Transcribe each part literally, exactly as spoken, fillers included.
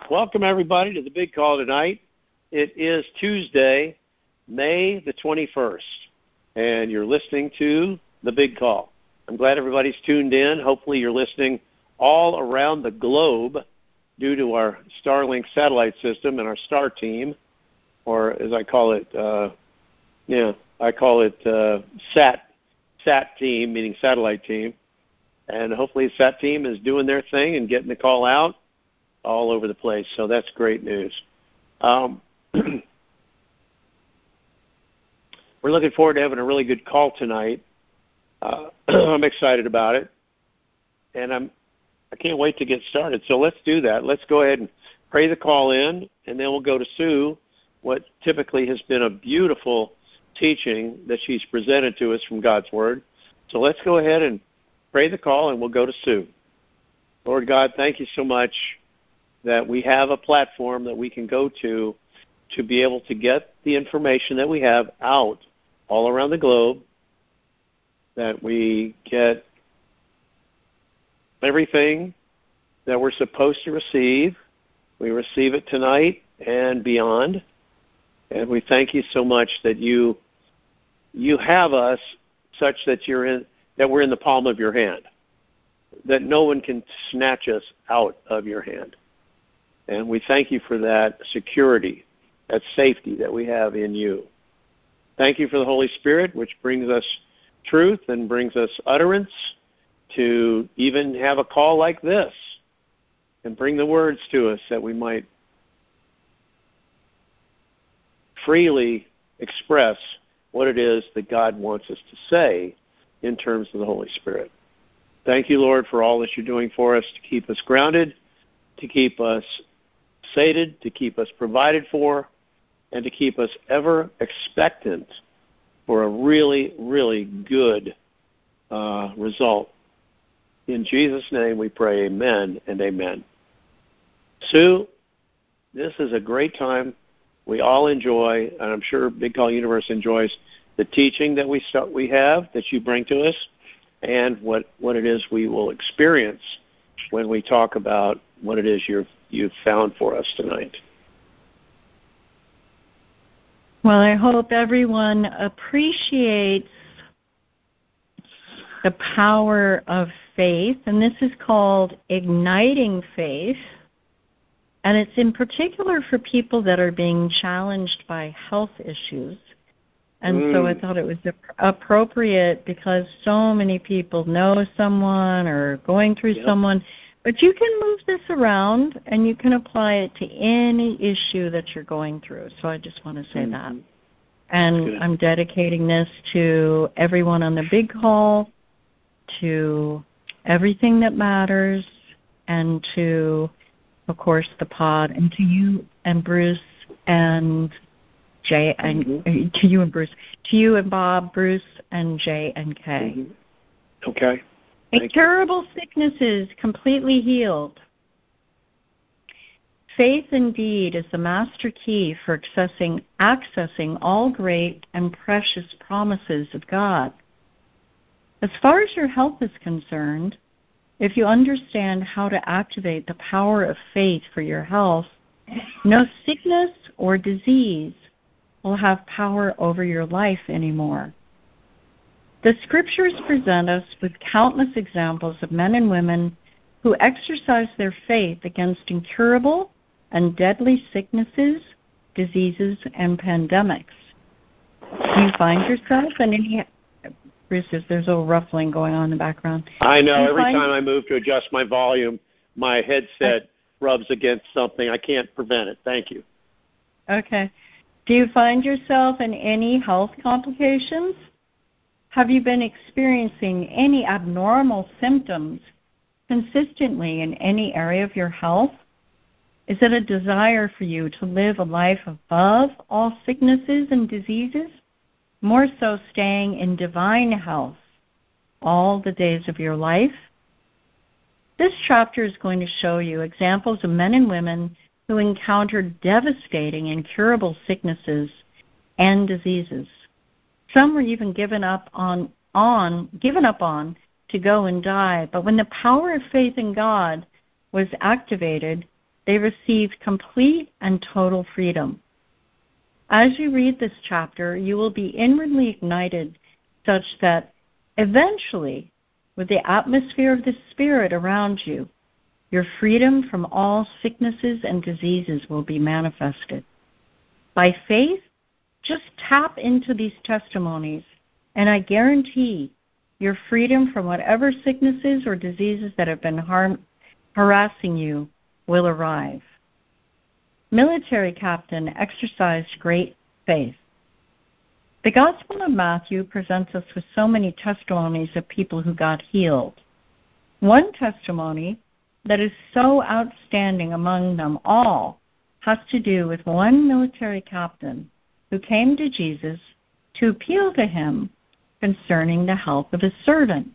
Welcome, everybody, to the big call tonight. It is Tuesday, May the twenty-first, and you're listening to the big call. I'm glad everybody's tuned in. Hopefully you're listening all around the globe due to our Starlink satellite system and our STAR team, or as I call it, uh, yeah, I call it uh, SAT, SAT team, meaning satellite team. And hopefully the SAT team is doing their thing and getting the call out all over the place. So that's great news. Um, we're looking forward to having a really good call tonight. Uh, I'm excited about it, and I'm I can't wait to get started. So let's do that. Let's go ahead and pray the call in, and then we'll go to Sue, what typically has been a beautiful teaching that she's presented to us from God's Word. So let's go ahead and pray the call, and we'll go to Sue. Lord God, thank you so much that we have a platform that we can go to to be able to get the information that we have out all around the globe, that we get everything that we're supposed to receive. We receive it tonight and beyond. And we thank you so much that you you have us such that you're in that we're in the palm of your hand, that no one can snatch us out of your hand. And we thank you for that security, that safety that we have in you. Thank you for the Holy Spirit, which brings us truth and brings us utterance to even have a call like this and bring the words to us that we might freely express what it is that God wants us to say in terms of the Holy Spirit. Thank you, Lord, for all that you're doing for us to keep us grounded, to keep us sated, to keep us provided for, and to keep us ever expectant for a really, really good uh, result. In Jesus' name we pray, amen and amen. Sue, this is a great time. We all enjoy, and I'm sure Big Call Universe enjoys, the teaching that we start, we have, that you bring to us, and what, what it is we will experience when we talk about what it is you've, you've found for us tonight. Well, I hope everyone appreciates the power of faith, and this is called Igniting Faith, and it's in particular for people that are being challenged by health issues. And mm. so I thought it was appropriate because so many people know someone or going through yep. someone, but you can move this around and you can apply it to any issue that you're going through. So I just want to say mm-hmm. that. And Good. I'm dedicating this to everyone on the big call, to everything that matters, and to, of course, the pod, and to you and Bruce and Jay, and mm-hmm. to you and Bruce, to you and Bob, Bruce, and Jay and Kay. Mm-hmm. Okay. Incurable sicknesses completely healed. Faith indeed is the master key for accessing, accessing all great and precious promises of God. As far as your health is concerned, if you understand how to activate the power of faith for your health, no sickness or disease will have power over your life anymore. The scriptures present us with countless examples of men and women who exercised their faith against incurable and deadly sicknesses, diseases, and pandemics. Do you find yourself in any... Bruce, there's a little ruffling going on in the background. I know. Every find... time I move to adjust my volume, my headset I... rubs against something. I can't prevent it. Thank you. Okay. Do you find yourself in any health complications? Have you been experiencing any abnormal symptoms consistently in any area of your health? Is it a desire for you to live a life above all sicknesses and diseases? More so staying in divine health all the days of your life? This chapter is going to show you examples of men and women who encountered devastating, incurable sicknesses and diseases. Some were even given up on, on, given up on to go and die. But when the power of faith in God was activated, they received complete and total freedom. As you read this chapter, you will be inwardly ignited such that eventually, with the atmosphere of the Spirit around you, your freedom from all sicknesses and diseases will be manifested. By faith, just tap into these testimonies, and I guarantee your freedom from whatever sicknesses or diseases that have been harm, harassing you will arrive. Military captain exercised great faith. The Gospel of Matthew presents us with so many testimonies of people who got healed. One testimony that is so outstanding among them all has to do with one military captain who came to Jesus to appeal to him concerning the health of his servant.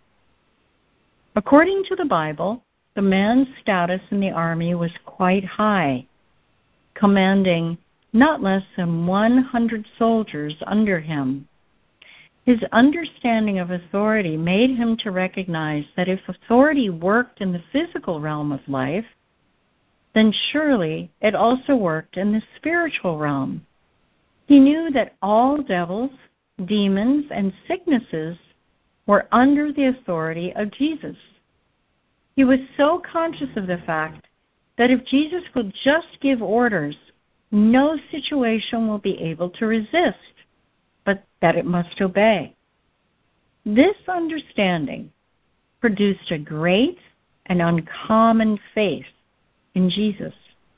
According to the Bible, the man's status in the army was quite high, commanding not less than one hundred soldiers under him. His understanding of authority made him to recognize that if authority worked in the physical realm of life, then surely it also worked in the spiritual realm. He knew that all devils, demons, and sicknesses were under the authority of Jesus. He was so conscious of the fact that if Jesus would just give orders, no situation will be able to resist, but that it must obey. This understanding produced a great and uncommon faith in Jesus.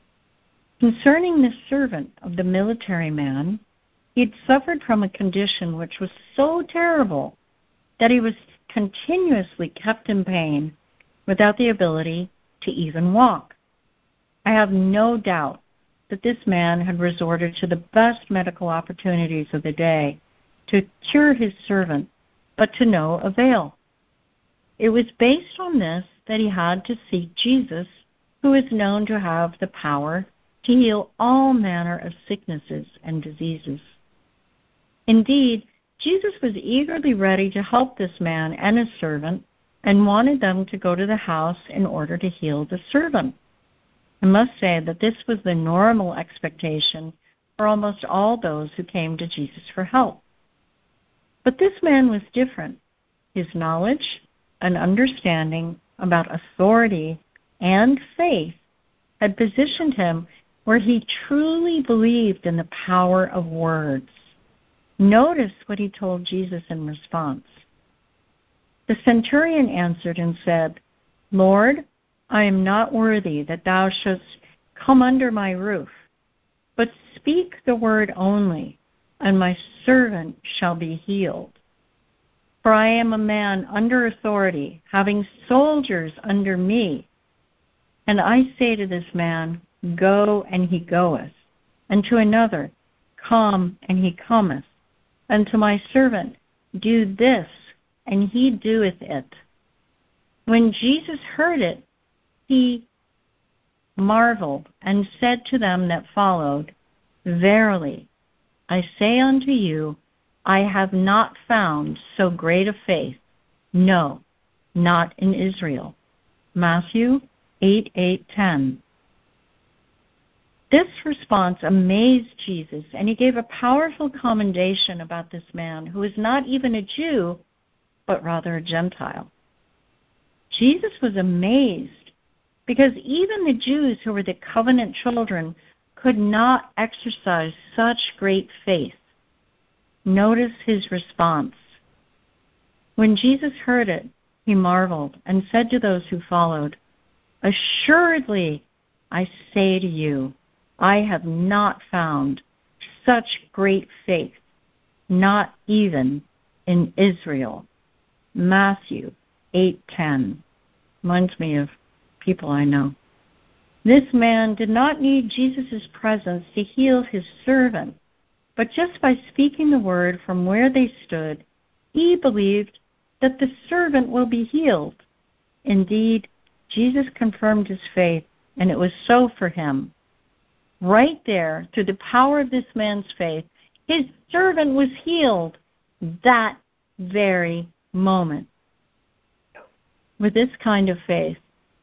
Concerning the servant of the military man, he had suffered from a condition which was so terrible that he was continuously kept in pain without the ability to even walk. I have no doubt that this man had resorted to the best medical opportunities of the day to cure his servant, but to no avail. It was based on this that he had to seek Jesus, who is known to have the power to heal all manner of sicknesses and diseases. Indeed, Jesus was eagerly ready to help this man and his servant and wanted them to go to the house in order to heal the servant. I must say that this was the normal expectation for almost all those who came to Jesus for help. But this man was different. His knowledge and understanding about authority and faith had positioned him where he truly believed in the power of words. Notice what he told Jesus in response. The centurion answered and said, "Lord, I am not worthy that thou shouldst come under my roof, but speak the word only, and my servant shall be healed. For I am a man under authority, having soldiers under me. And I say to this man, Go, and he goeth, and to another, Come, and he cometh, and to my servant, Do this, and he doeth it." When Jesus heard it, he marveled and said to them that followed, "Verily, I say unto you, I have not found so great a faith, no, not in Israel." Matthew eight, eight, ten. This response amazed Jesus, and he gave a powerful commendation about this man who is not even a Jew, but rather a Gentile. Jesus was amazed because even the Jews who were the covenant children could not exercise such great faith. Notice his response. When Jesus heard it, he marveled and said to those who followed, "Assuredly, I say to you, I have not found such great faith, not even in Israel." Matthew eight ten. Reminds me of people I know. This man did not need Jesus' presence to heal his servant, but just by speaking the word from where they stood, he believed that the servant will be healed. Indeed, Jesus confirmed his faith, and it was so for him. Right there, through the power of this man's faith, his servant was healed that very moment. With this kind of faith,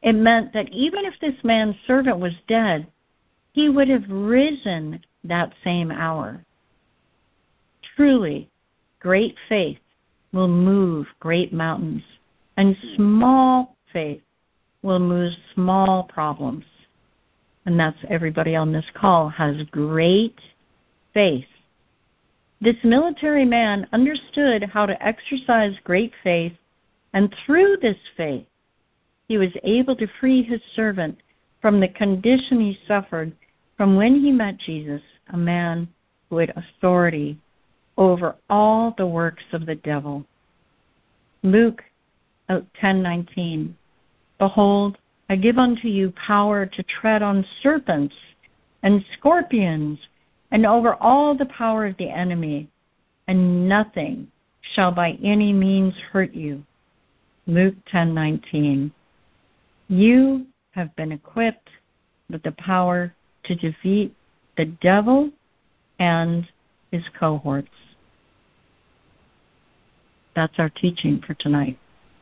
It meant that even if this man's servant was dead, he would have risen that same hour. Truly, great faith will move great mountains, and small faith will move small problems. And that's everybody on this call has great faith. This military man understood how to exercise great faith, and through this faith, he was able to free his servant from the condition he suffered from when he met Jesus, a man who had authority over all the works of the devil. Luke ten nineteen. Behold, I give unto you power to tread on serpents and scorpions and over all the power of the enemy, and nothing shall by any means hurt you. Luke ten nineteen. You have been equipped with the power to defeat the devil and his cohorts. That's our teaching for tonight.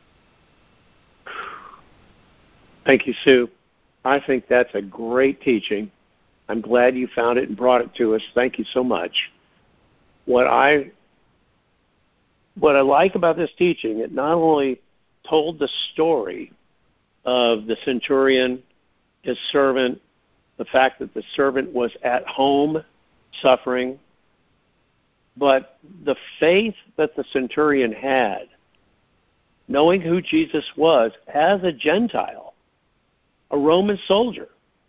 Thank you, Sue. I think that's a great teaching. I'm glad you found it and brought it to us. Thank you so much. What I what I like about this teaching, it not only told the story of the centurion, his servant, the fact that the servant was at home suffering, but the faith that the centurion had, knowing who Jesus was as a Gentile, a Roman soldier.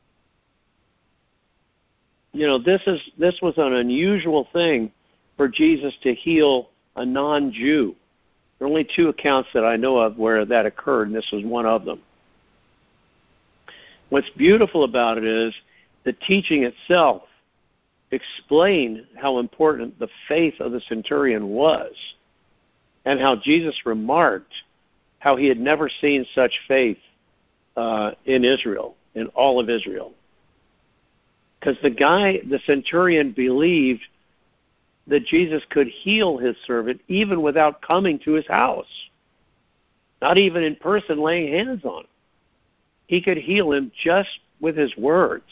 You know, this is this was an unusual thing for Jesus to heal a non-Jew. There are only two accounts that I know of where that occurred, and this was one of them. What's beautiful about it is the teaching itself explained how important the faith of the centurion was, and how Jesus remarked how he had never seen such faith uh, in Israel, in all of Israel. Because the guy, the centurion, believed that Jesus could heal his servant even without coming to his house, not even in person laying hands on him. He could heal him just with his words.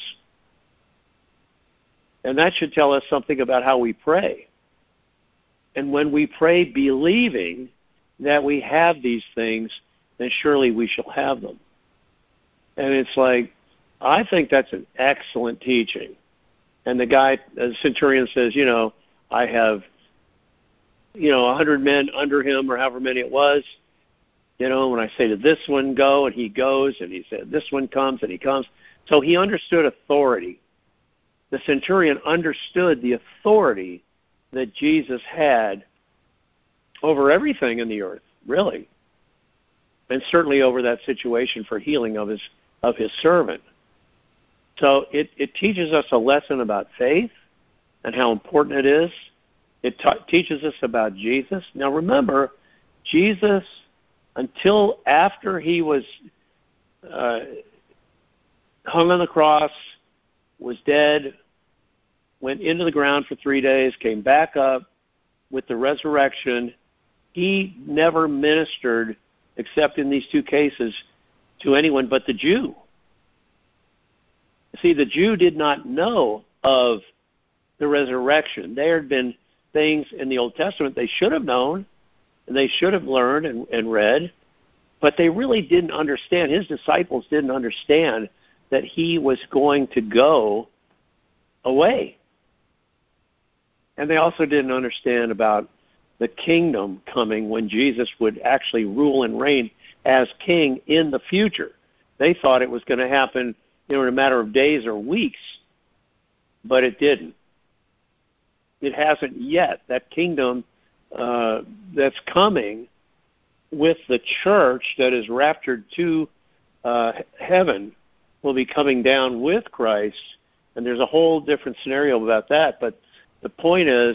And that should tell us something about how we pray. And when we pray believing that we have these things, then surely we shall have them. And it's like, I think that's an excellent teaching. And the guy, the centurion says, you know, I have, you know, a hundred men under him, or however many it was. You know, when I say to this one, go, and he goes, and he said, this one comes, and he comes. So he understood authority. The centurion understood the authority that Jesus had over everything in the earth, really, and certainly over that situation for healing of his of his servant. So it, it teaches us a lesson about faith and how important it is. It t- teaches us about Jesus. Now remember, Jesus, until after he was uh, hung on the cross, was dead, went into the ground for three days, came back up with the resurrection, he never ministered, except in these two cases, to anyone but the Jew. See, the Jew did not know of the resurrection. There had been things in the Old Testament they should have known, and they should have learned and, and read, but they really didn't understand. His disciples didn't understand that he was going to go away. And they also didn't understand about the kingdom coming when Jesus would actually rule and reign as king in the future. They thought it was going to happen, you know, in a matter of days or weeks, but it didn't. It hasn't yet. That kingdom uh, that's coming with the church that is raptured to uh, heaven will be coming down with Christ, and there's a whole different scenario about that, but the point is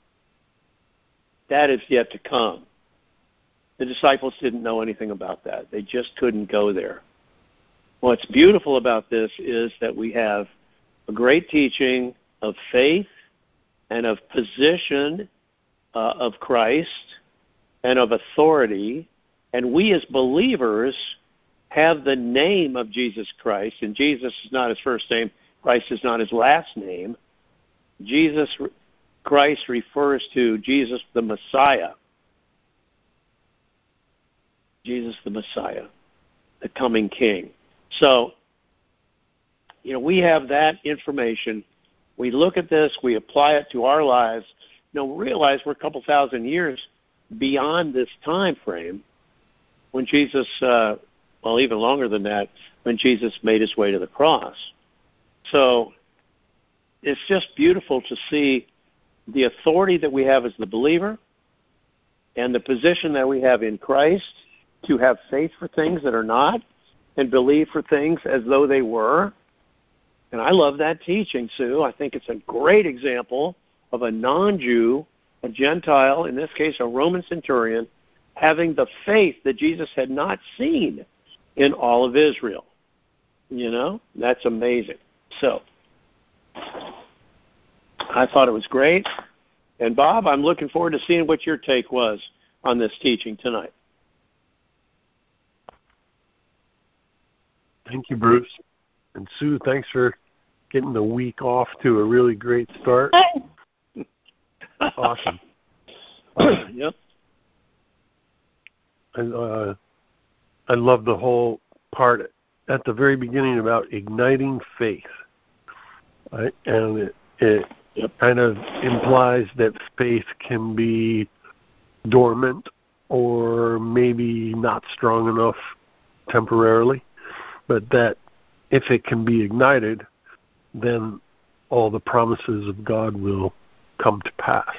that is yet to come. The disciples didn't know anything about that. They just couldn't go there. What's beautiful about this is that we have a great teaching of faith and of position uh, of Christ and of authority, and we as believers have the name of Jesus Christ, and Jesus is not his first name, Christ is not his last name. Jesus Christ refers to Jesus the Messiah. Jesus the Messiah, the coming King. So, you know, we have that information. We look at this, we apply it to our lives. You know, realize we're a couple thousand years beyond this time frame when Jesus, uh, well, even longer than that, when Jesus made his way to the cross. So it's just beautiful to see the authority that we have as the believer and the position that we have in Christ to have faith for things that are not and believe for things as though they were. And I love that teaching, Sue. I think it's a great example of a non-Jew, a Gentile, in this case a Roman centurion, having the faith that Jesus had not seen in all of Israel. You know, that's amazing. So I thought it was great. And Bob, I'm looking forward to seeing what your take was on this teaching tonight. Thank you, Bruce. And Sue, thanks for getting the week off to a really great start. Awesome. Uh, yep. And uh, I love the whole part at the very beginning about igniting faith. Right? And it, it yep. kind of implies that faith can be dormant or maybe not strong enough temporarily, but that if it can be ignited, then all the promises of God will come to pass.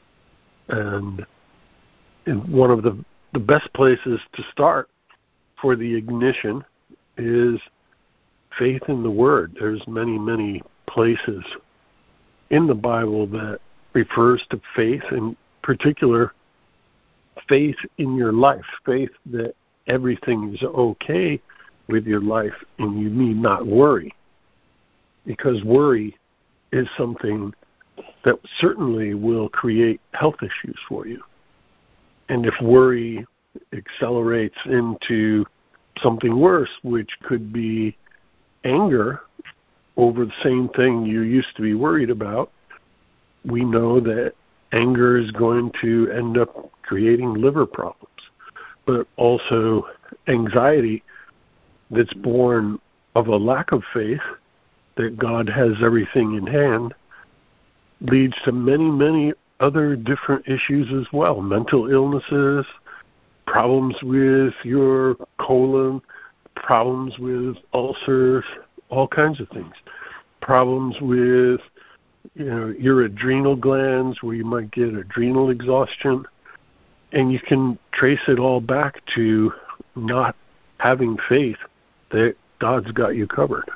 And in one of the, the best places to start for the ignition is faith in the Word. There's many, many places in the Bible that refers to faith, in particular, faith in your life, faith that everything is okay with your life and you need not worry. Because worry is something that certainly will create health issues for you. And if worry accelerates into something worse, which could be anger over the same thing you used to be worried about, we know that anger is going to end up creating liver problems. But also anxiety that's born of a lack of faith that God has everything in hand leads to many, many other different issues as well. Mental illnesses, problems with your colon, problems with ulcers, all kinds of things. Problems with, you know, your adrenal glands, where you might get adrenal exhaustion. And you can trace it all back to not having faith that God's got you covered.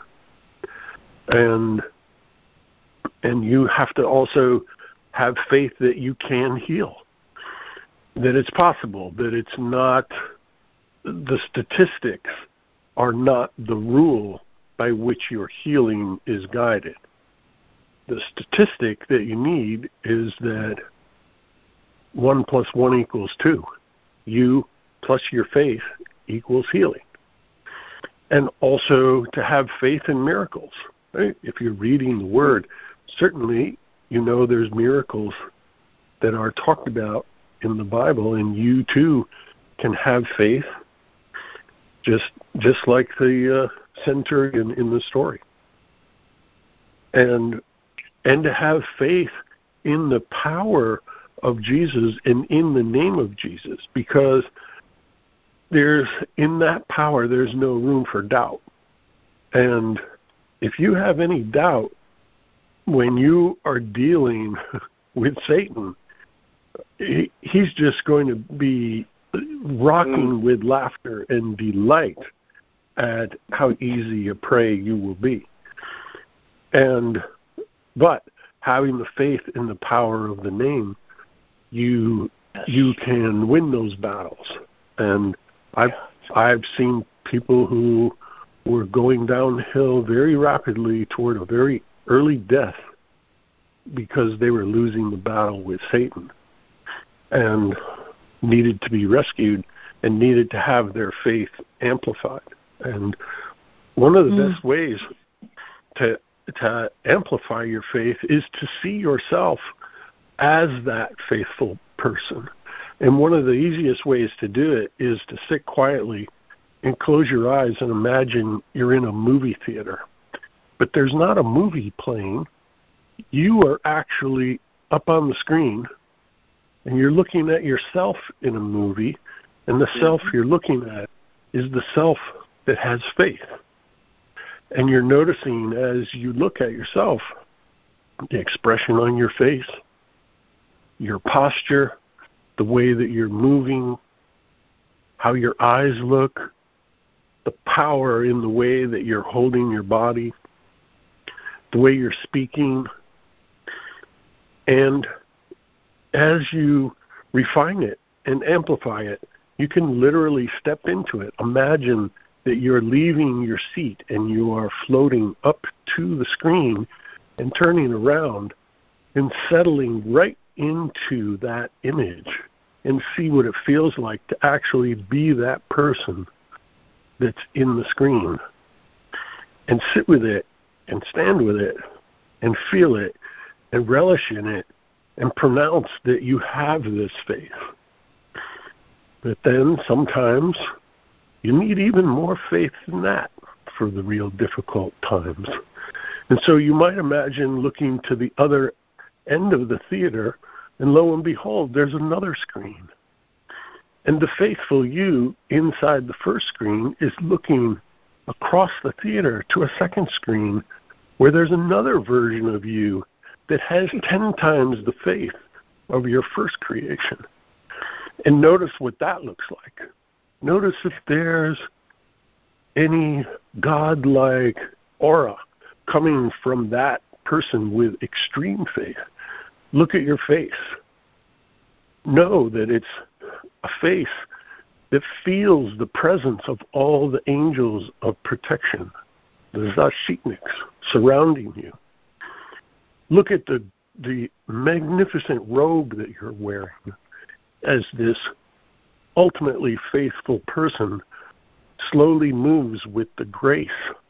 And and you have to also have faith that you can heal, that it's possible, that it's not, the statistics are not the rule by which your healing is guided. The statistic that you need is that one plus one equals two. You plus your faith equals healing. And also to have faith in miracles. Right? If you're reading the Word, certainly you know there's miracles that are talked about in the Bible, and you too can have faith, just just like the uh, centurion in the story. And and to have faith in the power of Jesus and in the name of Jesus, because there's in that power there's no room for doubt. And if you have any doubt when you are dealing with Satan, he, he's just going to be rocking mm. with laughter and delight at how easy a prey you will be. And but having the faith in the power of the name, you you can win those battles. And I've I've seen people who were going downhill very rapidly toward a very early death because they were losing the battle with Satan and needed to be rescued and needed to have their faith amplified. And one of the Mm. best ways to to amplify your faith is to see yourself as that faithful person. And one of the easiest ways to do it is to sit quietly and close your eyes and imagine you're in a movie theater. But there's not a movie playing. You are actually up on the screen, and you're looking at yourself in a movie, and the self you're looking at is the self that has faith. And you're noticing as you look at yourself, the expression on your face, your posture, the way that you're moving, how your eyes look, the power in the way that you're holding your body, the way you're speaking. And as you refine it and amplify it, you can literally step into it. Imagine that you're leaving your seat and you are floating up to the screen and turning around and settling right into that image, and see what it feels like to actually be that person that's in the screen. And sit with it and stand with it and feel it and relish in it and pronounce that you have this faith. But then sometimes you need even more faith than that for the real difficult times. And so you might imagine looking to the other end of the theater, and lo and behold, there's another screen. And the faithful you inside the first screen is looking across the theater to a second screen where there's another version of you that has ten times the faith of your first creation. And notice what that looks like. Notice if there's any godlike aura coming from that person with extreme faith. Look at your face. Know that it's a face that feels the presence of all the angels of protection, the Zashitniks, surrounding you. Look at the, the magnificent robe that you're wearing as this ultimately faithful person slowly moves with the grace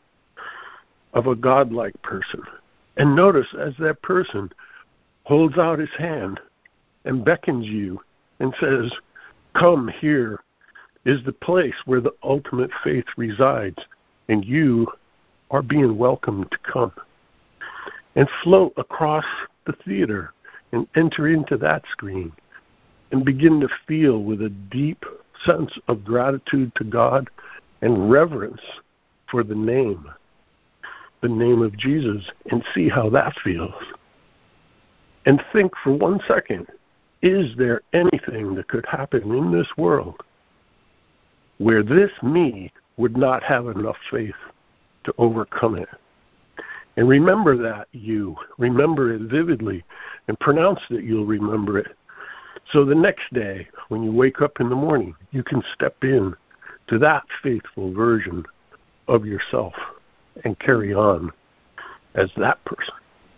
of a godlike person. And notice as that person holds out his hand and beckons you and says, come, here is the place where the ultimate faith resides, and you are being welcomed to come. And float across the theater and enter into that screen and begin to feel with a deep sense of gratitude to God and reverence for the name, the name of Jesus, and see how that feels. And think for one second, is there anything that could happen in this world where this me would not have enough faith to overcome it? And remember that you. Remember it vividly and pronounce that you'll remember it. So the next day, when you wake up in the morning, you can step in to that faithful version of yourself and carry on as that person.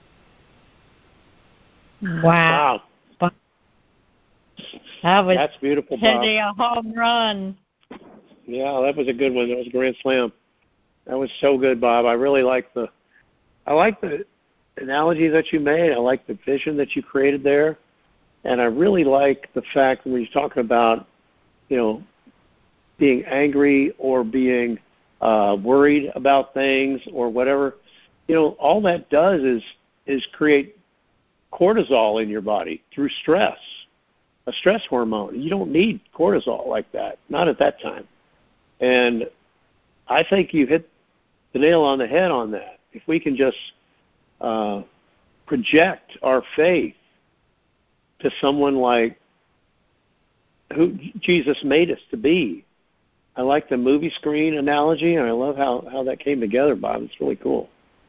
Wow. Wow. That was That's beautiful, Bob. hitting a home run. Yeah, that was a good one. That was a grand slam. That was so good, Bob. I really like the I like the analogy that you made. I like the vision that you created there. And I really like the fact when you're talking about, you know, being angry or being uh, worried about things or whatever, you know, all that does is is create cortisol in your body through stress, a stress hormone. You don't need cortisol like that, not at that time. And I think you hit the nail on the head on that. If we can just uh, project our faith to someone like who Jesus made us to be. I like the movie screen analogy, and I love how, how that came together, Bob. It's really cool.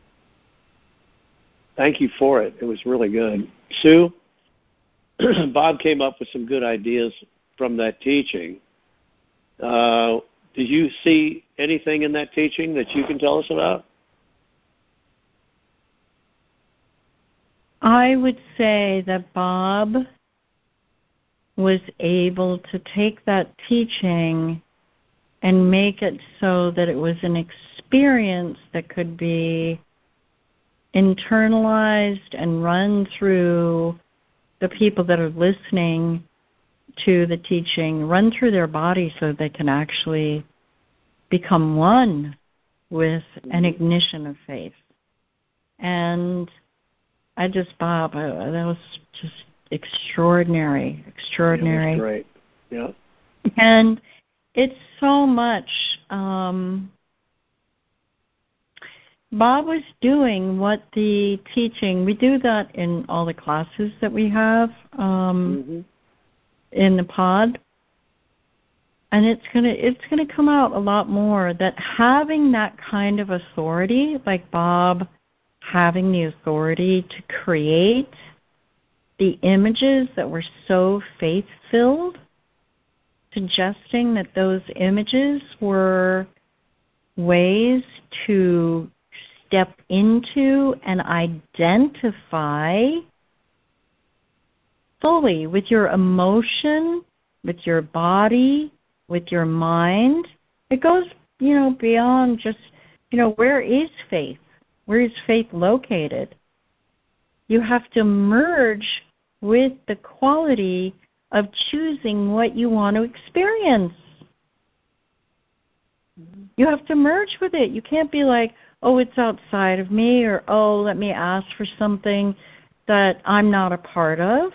Thank you for it. It was really good. Sue, Bob came up with some good ideas from that teaching. Uh, did you see anything in that teaching that you can tell us about? I would say that Bob was able to take that teaching and make it so that it was an experience that could be internalized and run through the people that are listening to the teaching, run through their body so they can actually become one with an ignition of faith. And I just, Bob, I, that was just extraordinary, extraordinary. Yeah, great. Yeah. And it's so much. Um, Bob was doing what the teaching, we do that in all the classes that we have um, mm-hmm. in the pod. And it's gonna it's gonna come out a lot more that having that kind of authority, like Bob having the authority to create the images that were so faith-filled, suggesting that those images were ways to step into and identify fully with your emotion, with your body, with your mind. It goes, you know, beyond just, you know, where is faith? Where is faith located? You have to merge with the quality of choosing what you want to experience. You have to merge with it. You can't be like, oh, it's outside of me, or, oh, let me ask for something that I'm not a part of.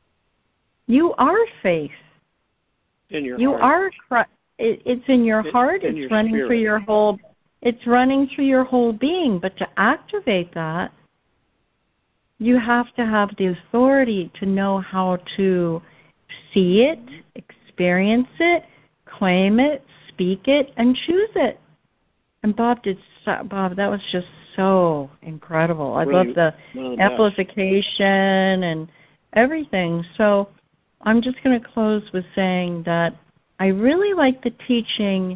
You are faith. In your you heart. are. It, it's in your it, heart. In it's your running spirit. through your whole. It's running through your whole being. But to activate that, you have to have the authority to know how to see it, experience it, claim it, speak it, and choose it. And Bob did. So, Bob, that was just so incredible. I really, love the, the amplification and everything. So I'm just going to close with saying that I really like the teaching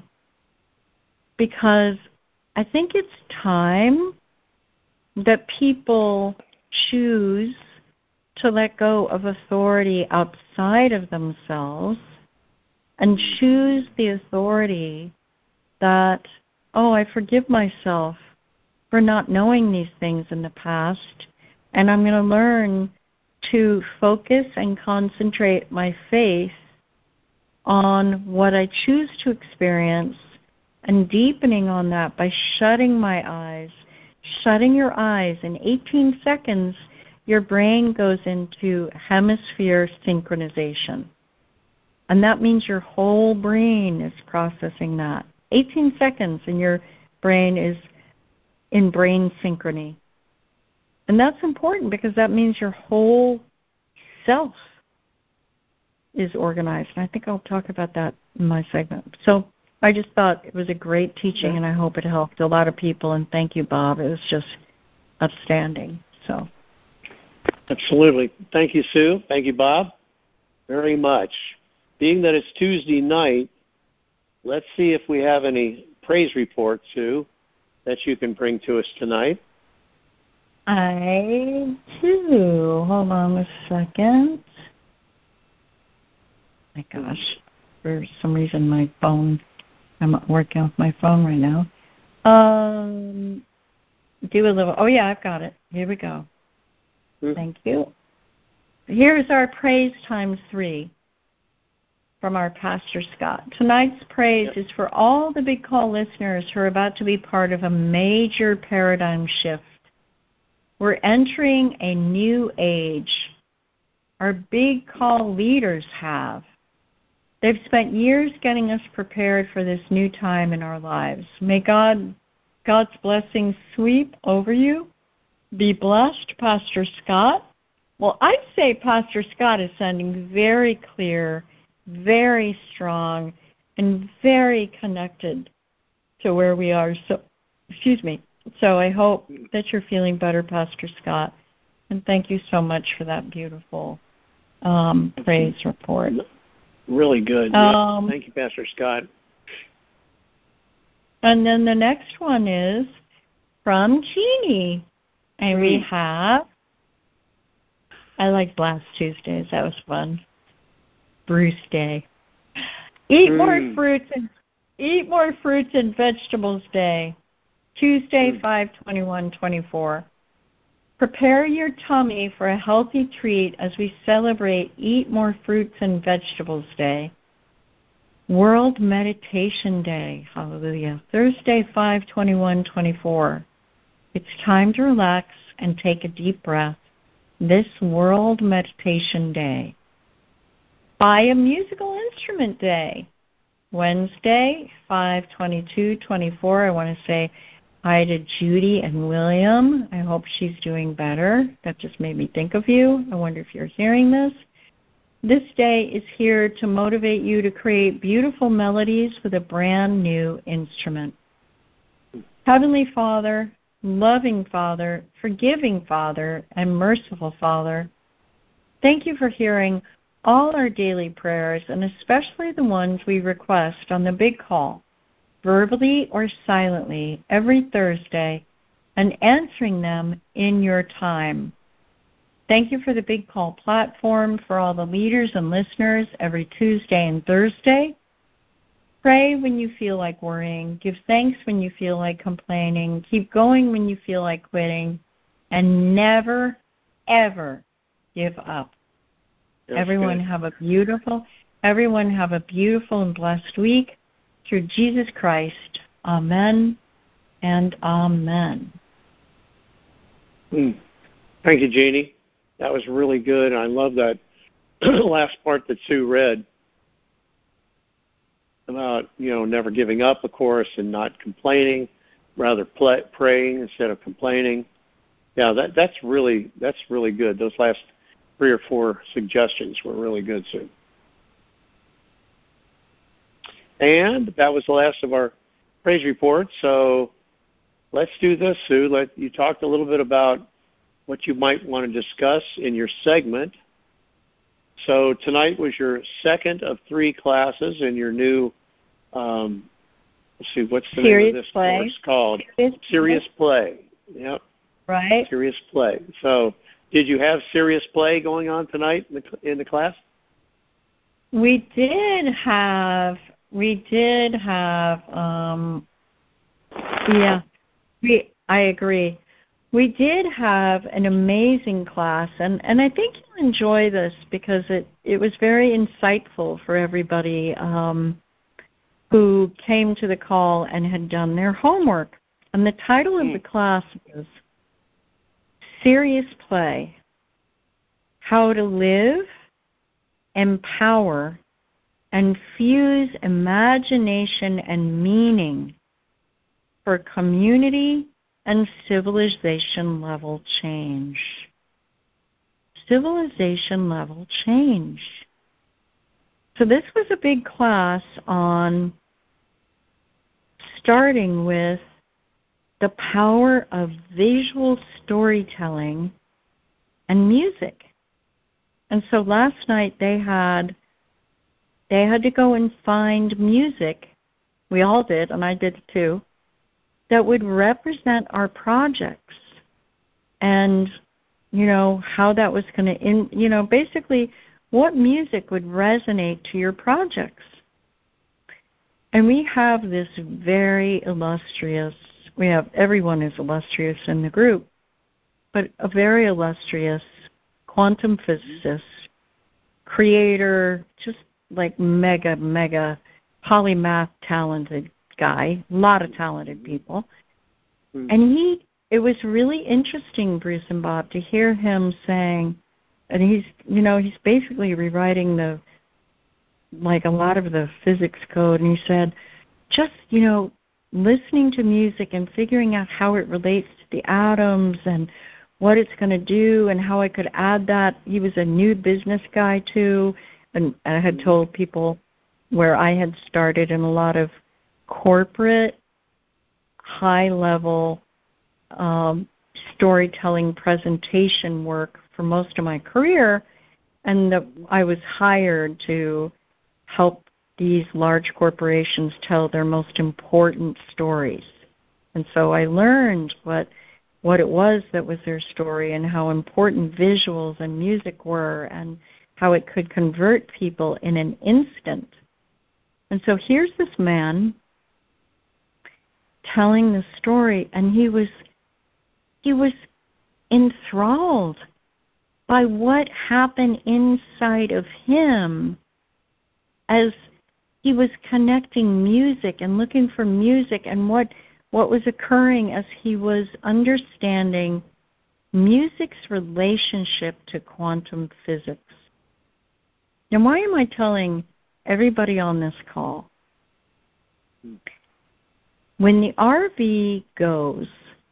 because I think it's time that people choose to let go of authority outside of themselves and choose the authority that, oh, I forgive myself for not knowing these things in the past, and I'm going to learn to focus and concentrate my faith on what I choose to experience and deepening on that by shutting my eyes. Shutting your eyes. In eighteen seconds, your brain goes into hemisphere synchronization. And that means your whole brain is processing that. eighteen seconds and your brain is in brain synchrony. And that's important because that means your whole self is organized. And I think I'll talk about that in my segment. So I just thought it was a great teaching, yeah. and I hope it helped a lot of people. And thank you, Bob. It was just outstanding. So, absolutely. Thank you, Sue. Thank you, Bob, very much. Being that it's Tuesday night, let's see if we have any praise reports, Sue, that you can bring to us tonight. I do. Hold on a second. My gosh, for some reason my phone, I'm working with my phone right now. Um, do a little, oh yeah, I've got it. Here we go. Mm-hmm. Thank you. Here's our praise times three from our Pastor Scott. Tonight's praise yep. is for all the Big Call listeners who are about to be part of a major paradigm shift. We're entering a new age. Our Big Call leaders have. They've spent years getting us prepared for this new time in our lives. May God, God's blessings sweep over you. Be blessed, Pastor Scott. Well, I'd say Pastor Scott is sending very clear, very strong, and very connected to where we are. So, excuse me. So I hope that you're feeling better, Pastor Scott. And thank you so much for that beautiful um, praise report. Really good. Um, yeah. Thank you, Pastor Scott. And then the next one is from Jeannie. And mm. we have, I liked last Tuesday's. That was fun. Bruce Day. Eat mm. more fruits and Eat More Fruits and Vegetables Day, Tuesday, five twenty-one twenty-four. Prepare your tummy for a healthy treat as we celebrate Eat More Fruits and Vegetables Day. World Meditation Day, hallelujah, Thursday, five twenty-one twenty-four. It's time to relax and take a deep breath this World Meditation Day. Buy a musical instrument day, Wednesday, five twenty-two twenty-four. I want to say hi to Judy and William. I hope she's doing better. That just made me think of you. I wonder if you're hearing this. This day is here to motivate you to create beautiful melodies with a brand new instrument. Heavenly Father, loving Father, forgiving Father, and merciful Father, thank you for hearing all our daily prayers, and especially the ones we request on the big call, verbally or silently, every Thursday, and answering them in your time. Thank you for the Big Call platform, for all the leaders and listeners every Tuesday and Thursday. Pray when you feel like worrying. Give thanks when you feel like complaining. Keep going when you feel like quitting. And never, ever give up. That's everyone good. have a beautiful, everyone have a beautiful and blessed week. Through Jesus Christ. Amen and amen. Mm. Thank you, Jeannie. That was really good. I love that last part that Sue read about, you know, never giving up, of course, and not complaining, rather play, praying instead of complaining. Yeah, that that's really that's really good. Those last three or four suggestions were really good, Sue. And that was the last of our praise report. So let's do this, Sue. Let, you talked a little bit about what you might want to discuss in your segment. So tonight was your second of three classes in your new, um, let's see, what's the Serious name of this play. course called? Serious, Serious Play. Yep. Right. Serious Play. So did you have Serious Play going on tonight in the, in the class? We did have, we did have, um, yeah, we, I agree. We did have an amazing class, and, and I think you'll enjoy this because it, it was very insightful for everybody um, who came to the call and had done their homework. And the title of the class is Serious Play, How to Live, Empower, and Fuse Imagination and Meaning for Community and civilization level change. Civilization level change. So this was a big class on starting with the power of visual storytelling and music. And so last night they had they had to go and find music. We all did, and I did too, that would represent our projects and, you know, how that was going to, you know, basically what music would resonate to your projects. And we have this very illustrious, we have, everyone is illustrious in the group, but a very illustrious quantum physicist, creator, just like mega, mega polymath talented guy, a lot of talented people. Mm. And he, it was really interesting, Bruce and Bob, to hear him saying, and he's, you know, he's basically rewriting the, like a lot of the physics code, and he said, just, you know, listening to music and figuring out how it relates to the atoms and what it's going to do and how I could add that. He was a new business guy, too, and I had told people where I had started in a lot of corporate, high-level um, storytelling presentation work for most of my career, and the, I was hired to help these large corporations tell their most important stories. And so I learned what what it was that was their story and how important visuals and music were and how it could convert people in an instant. And so here's this man telling the story, and he was he was enthralled by what happened inside of him as he was connecting music and looking for music and what what was occurring as he was understanding music's relationship to quantum physics. Now, why am I telling everybody on this call? When the R V goes,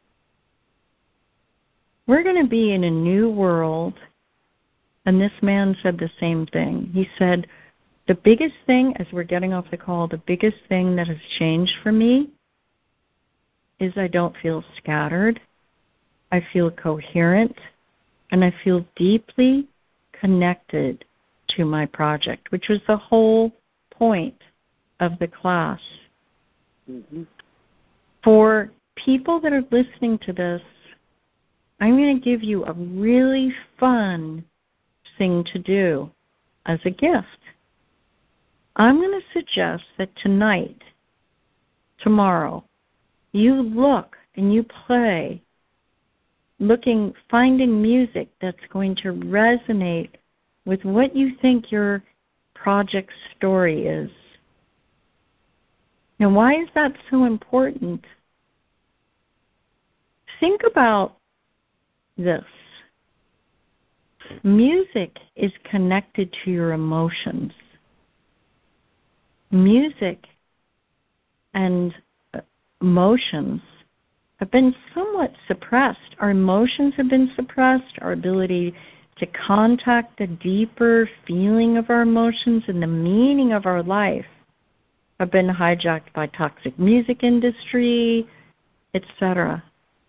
we're going to be in a new world, and this man said the same thing. He said, the biggest thing, as we're getting off the call, the biggest thing that has changed for me is I don't feel scattered, I feel coherent, and I feel deeply connected to my project, which was the whole point of the class. Mm-hmm. For people that are listening to this, I'm going to give you a really fun thing to do as a gift. I'm going to suggest that tonight, tomorrow, you look and you play, looking, finding music that's going to resonate with what you think your project's story is. Now, why is that so important? Think about this. Music is connected to your emotions. Music and emotions have been somewhat suppressed. Our emotions have been suppressed. Our ability to contact the deeper feeling of our emotions and the meaning of our life have been hijacked by toxic music industry, et cetera.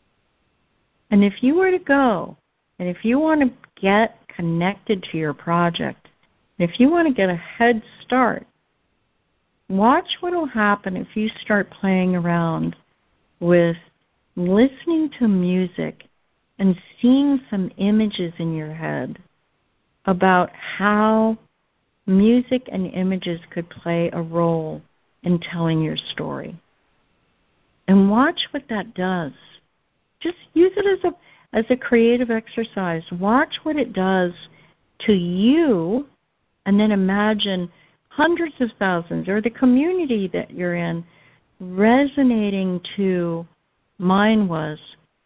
And if you were to go, and if you want to get connected to your project, if you want to get a head start, watch what will happen if you start playing around with listening to music and seeing some images in your head about how music and images could play a role in telling your story. And watch what that does. Just use it as a as a creative exercise. Watch what it does to you, and then imagine hundreds of thousands or the community that you're in resonating to, mine was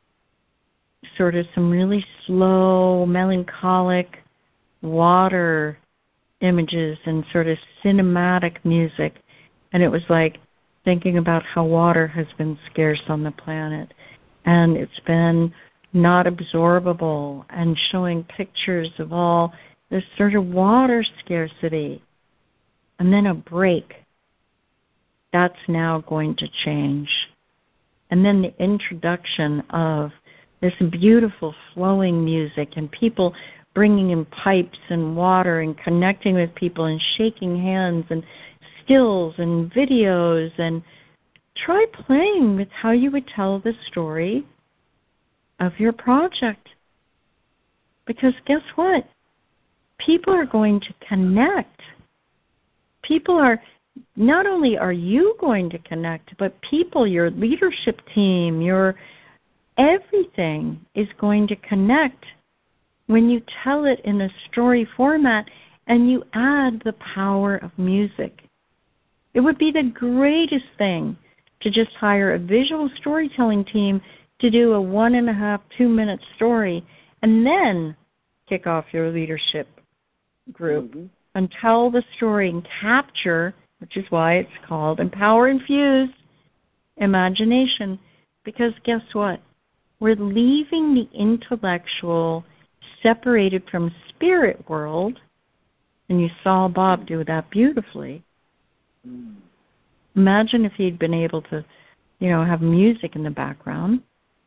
sort of some really slow, melancholic water images and sort of cinematic music. And it was like thinking about how water has been scarce on the planet. And it's been not absorbable, and showing pictures of all this sort of water scarcity. And then a break. That's now going to change. And then the introduction of this beautiful flowing music and people bringing in pipes and water and connecting with people and shaking hands and stills and videos. And try playing with how you would tell the story of your project. Because guess what? People are going to connect. People are, not only are you going to connect, but people, your leadership team, your everything is going to connect when you tell it in a story format and you add the power of music. It would be the greatest thing to just hire a visual storytelling team to do a one and a half, two minute story and then kick off your leadership group mm-hmm. and tell the story and capture, which is why it's called Empower Infused Imagination. Because guess what? We're leaving the intellectual separated from spirit world, and you saw Bob do that beautifully. Mm. Imagine if he'd been able to, you know, have music in the background.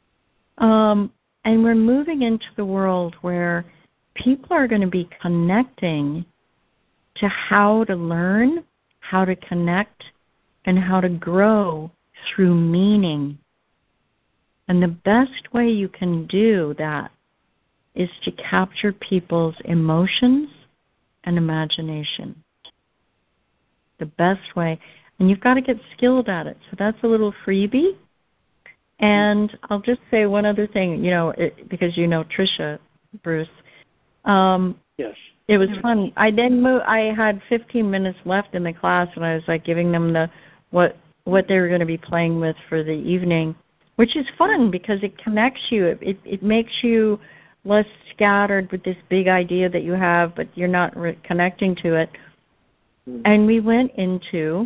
Um, and we're moving into the world where people are going to be connecting to how to learn, how to connect, and how to grow through meaning. And the best way you can do that is to capture people's emotions and imagination. The best way. And you've got to get skilled at it. So that's a little freebie And I'll just say one other thing, you know, it, because you know Tricia, Bruce. Um, yes. It was fun. I then moved, I had fifteen minutes left in the class, and I was like giving them the what what they were going to be playing with for the evening, which is fun because it connects you. It it, it makes you less scattered with this big idea that you have, but you're not re- connecting to it. Mm-hmm. And we went into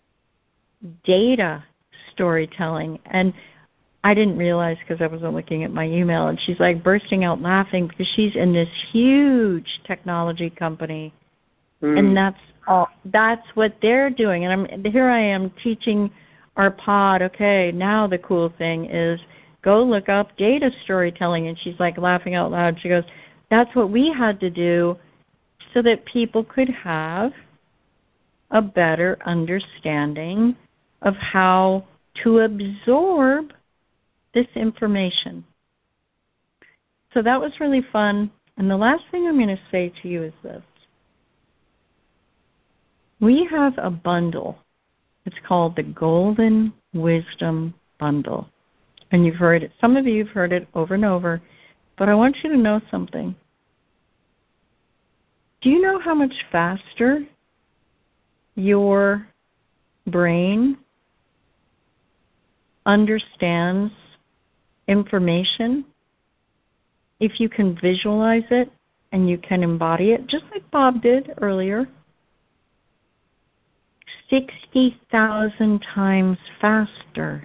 data storytelling, and I didn't realize because I wasn't looking at my email, and she's like bursting out laughing because she's in this huge technology company, mm. and that's all. That's what they're doing. And I'm here. I am teaching our pod. Okay, now the cool thing is go look up data storytelling, and she's like laughing out loud. She goes, "That's what we had to do so that people could have a better understanding of how to absorb this information." So that was really fun. And the last thing I'm going to say to you is this. We have a bundle. It's called the Golden Wisdom Bundle. And you've heard it. Some of you have heard it over and over. But I want you to know something. Do you know how much faster your brain understands information if you can visualize it and you can embody it, just like Bob did earlier? sixty thousand times faster.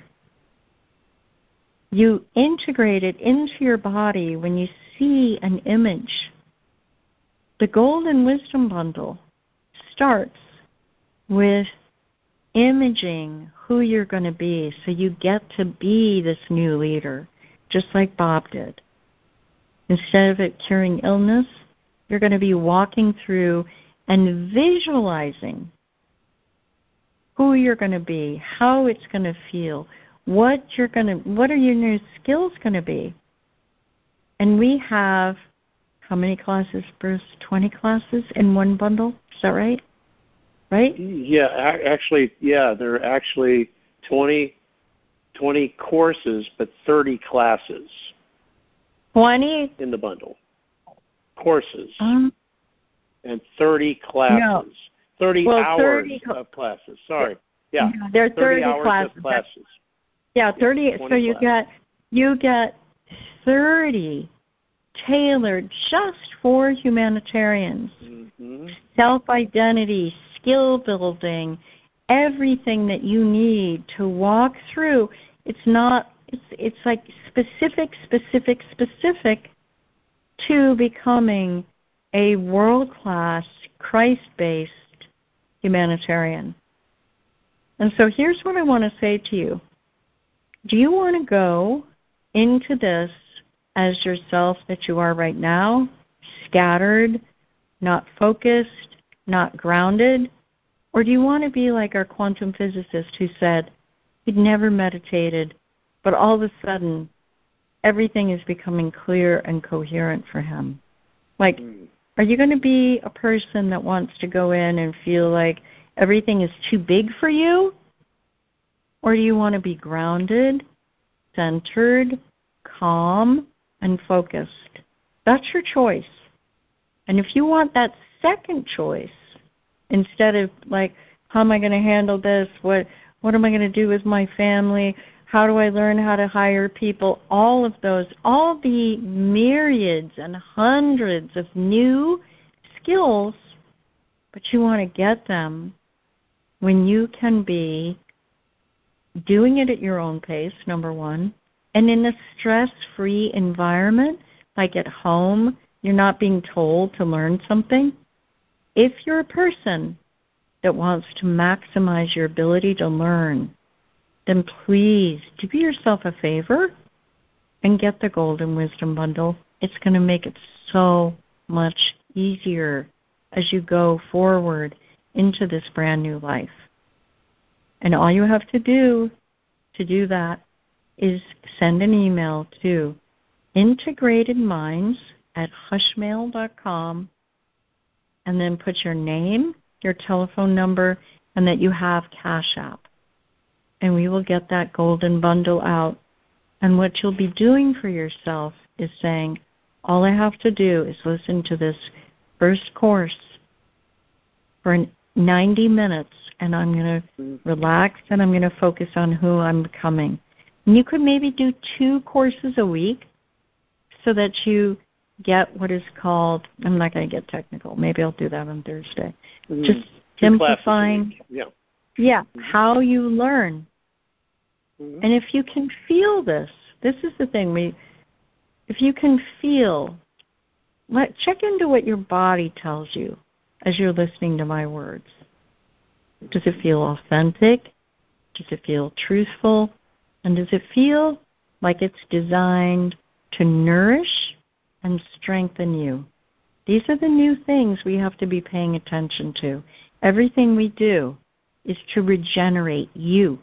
You integrate it into your body when you see an image. The Golden Wisdom Bundle starts with imaging who you're going to be so you get to be this new leader, just like Bob did. Instead of it curing illness, you're going to be walking through and visualizing who you're going to be, how it's going to feel, what you're going to, what are your new skills going to be. And we have, how many classes, Bruce? twenty classes in one bundle? Is that right? Right? Yeah, actually, yeah, there are actually twenty, twenty courses, but thirty classes. twenty? In the bundle. Courses. Um, and thirty classes. No. thirty well, hours thirty of classes. Sorry. Yeah. yeah there are thirty, thirty hours classes. of classes. Yeah, thirty. Yeah, so you classes. get you get thirty tailored just for humanitarians. Mm-hmm. Self-identity, skill building, everything that you need to walk through. It's not, it's, it's like specific, specific, specific to becoming a world-class, Christ-based humanitarian. And so here's what I want to say to you. Do you want to go into this as yourself that you are right now, scattered, not focused, not grounded? Or do you want to be like our quantum physicist who said he'd never meditated, but all of a sudden everything is becoming clear and coherent for him? Like, are you going to be a person that wants to go in and feel like everything is too big for you? Or do you want to be grounded, centered, calm, and focused? That's your choice. And if you want that second choice, instead of like, how am I going to handle this? What what am I going to do with my family? How do I learn how to hire people? All of those, all the myriads and hundreds of new skills, but you want to get them when you can be doing it at your own pace, number one, and in a stress-free environment, like at home, you're not being told to learn something. If you're a person that wants to maximize your ability to learn, then please do yourself a favor and get the Golden Wisdom Bundle. It's going to make it so much easier as you go forward into this brand new life. And all you have to do to do that is send an email to integratedminds at hushmail dot com and then put your name, your telephone number, and that you have Cash App. And we will get that golden bundle out And what you'll be doing for yourself is saying, all I have to do is listen to this first course for ninety minutes, and I'm going to relax, and I'm going to focus on who I'm becoming. And you could maybe do two courses a week so that you get what is called, I'm not going to get technical, maybe I'll do that on Thursday, mm-hmm. just simplifying yeah. Yeah, mm-hmm. how you learn. Mm-hmm. And if you can feel this, this is the thing, we, if you can feel, let, check into what your body tells you as you're listening to my words. Does it feel authentic? Does it feel truthful? And does it feel like it's designed to nourish and strengthen you? These are the new things we have to be paying attention to. Everything we do is to regenerate you,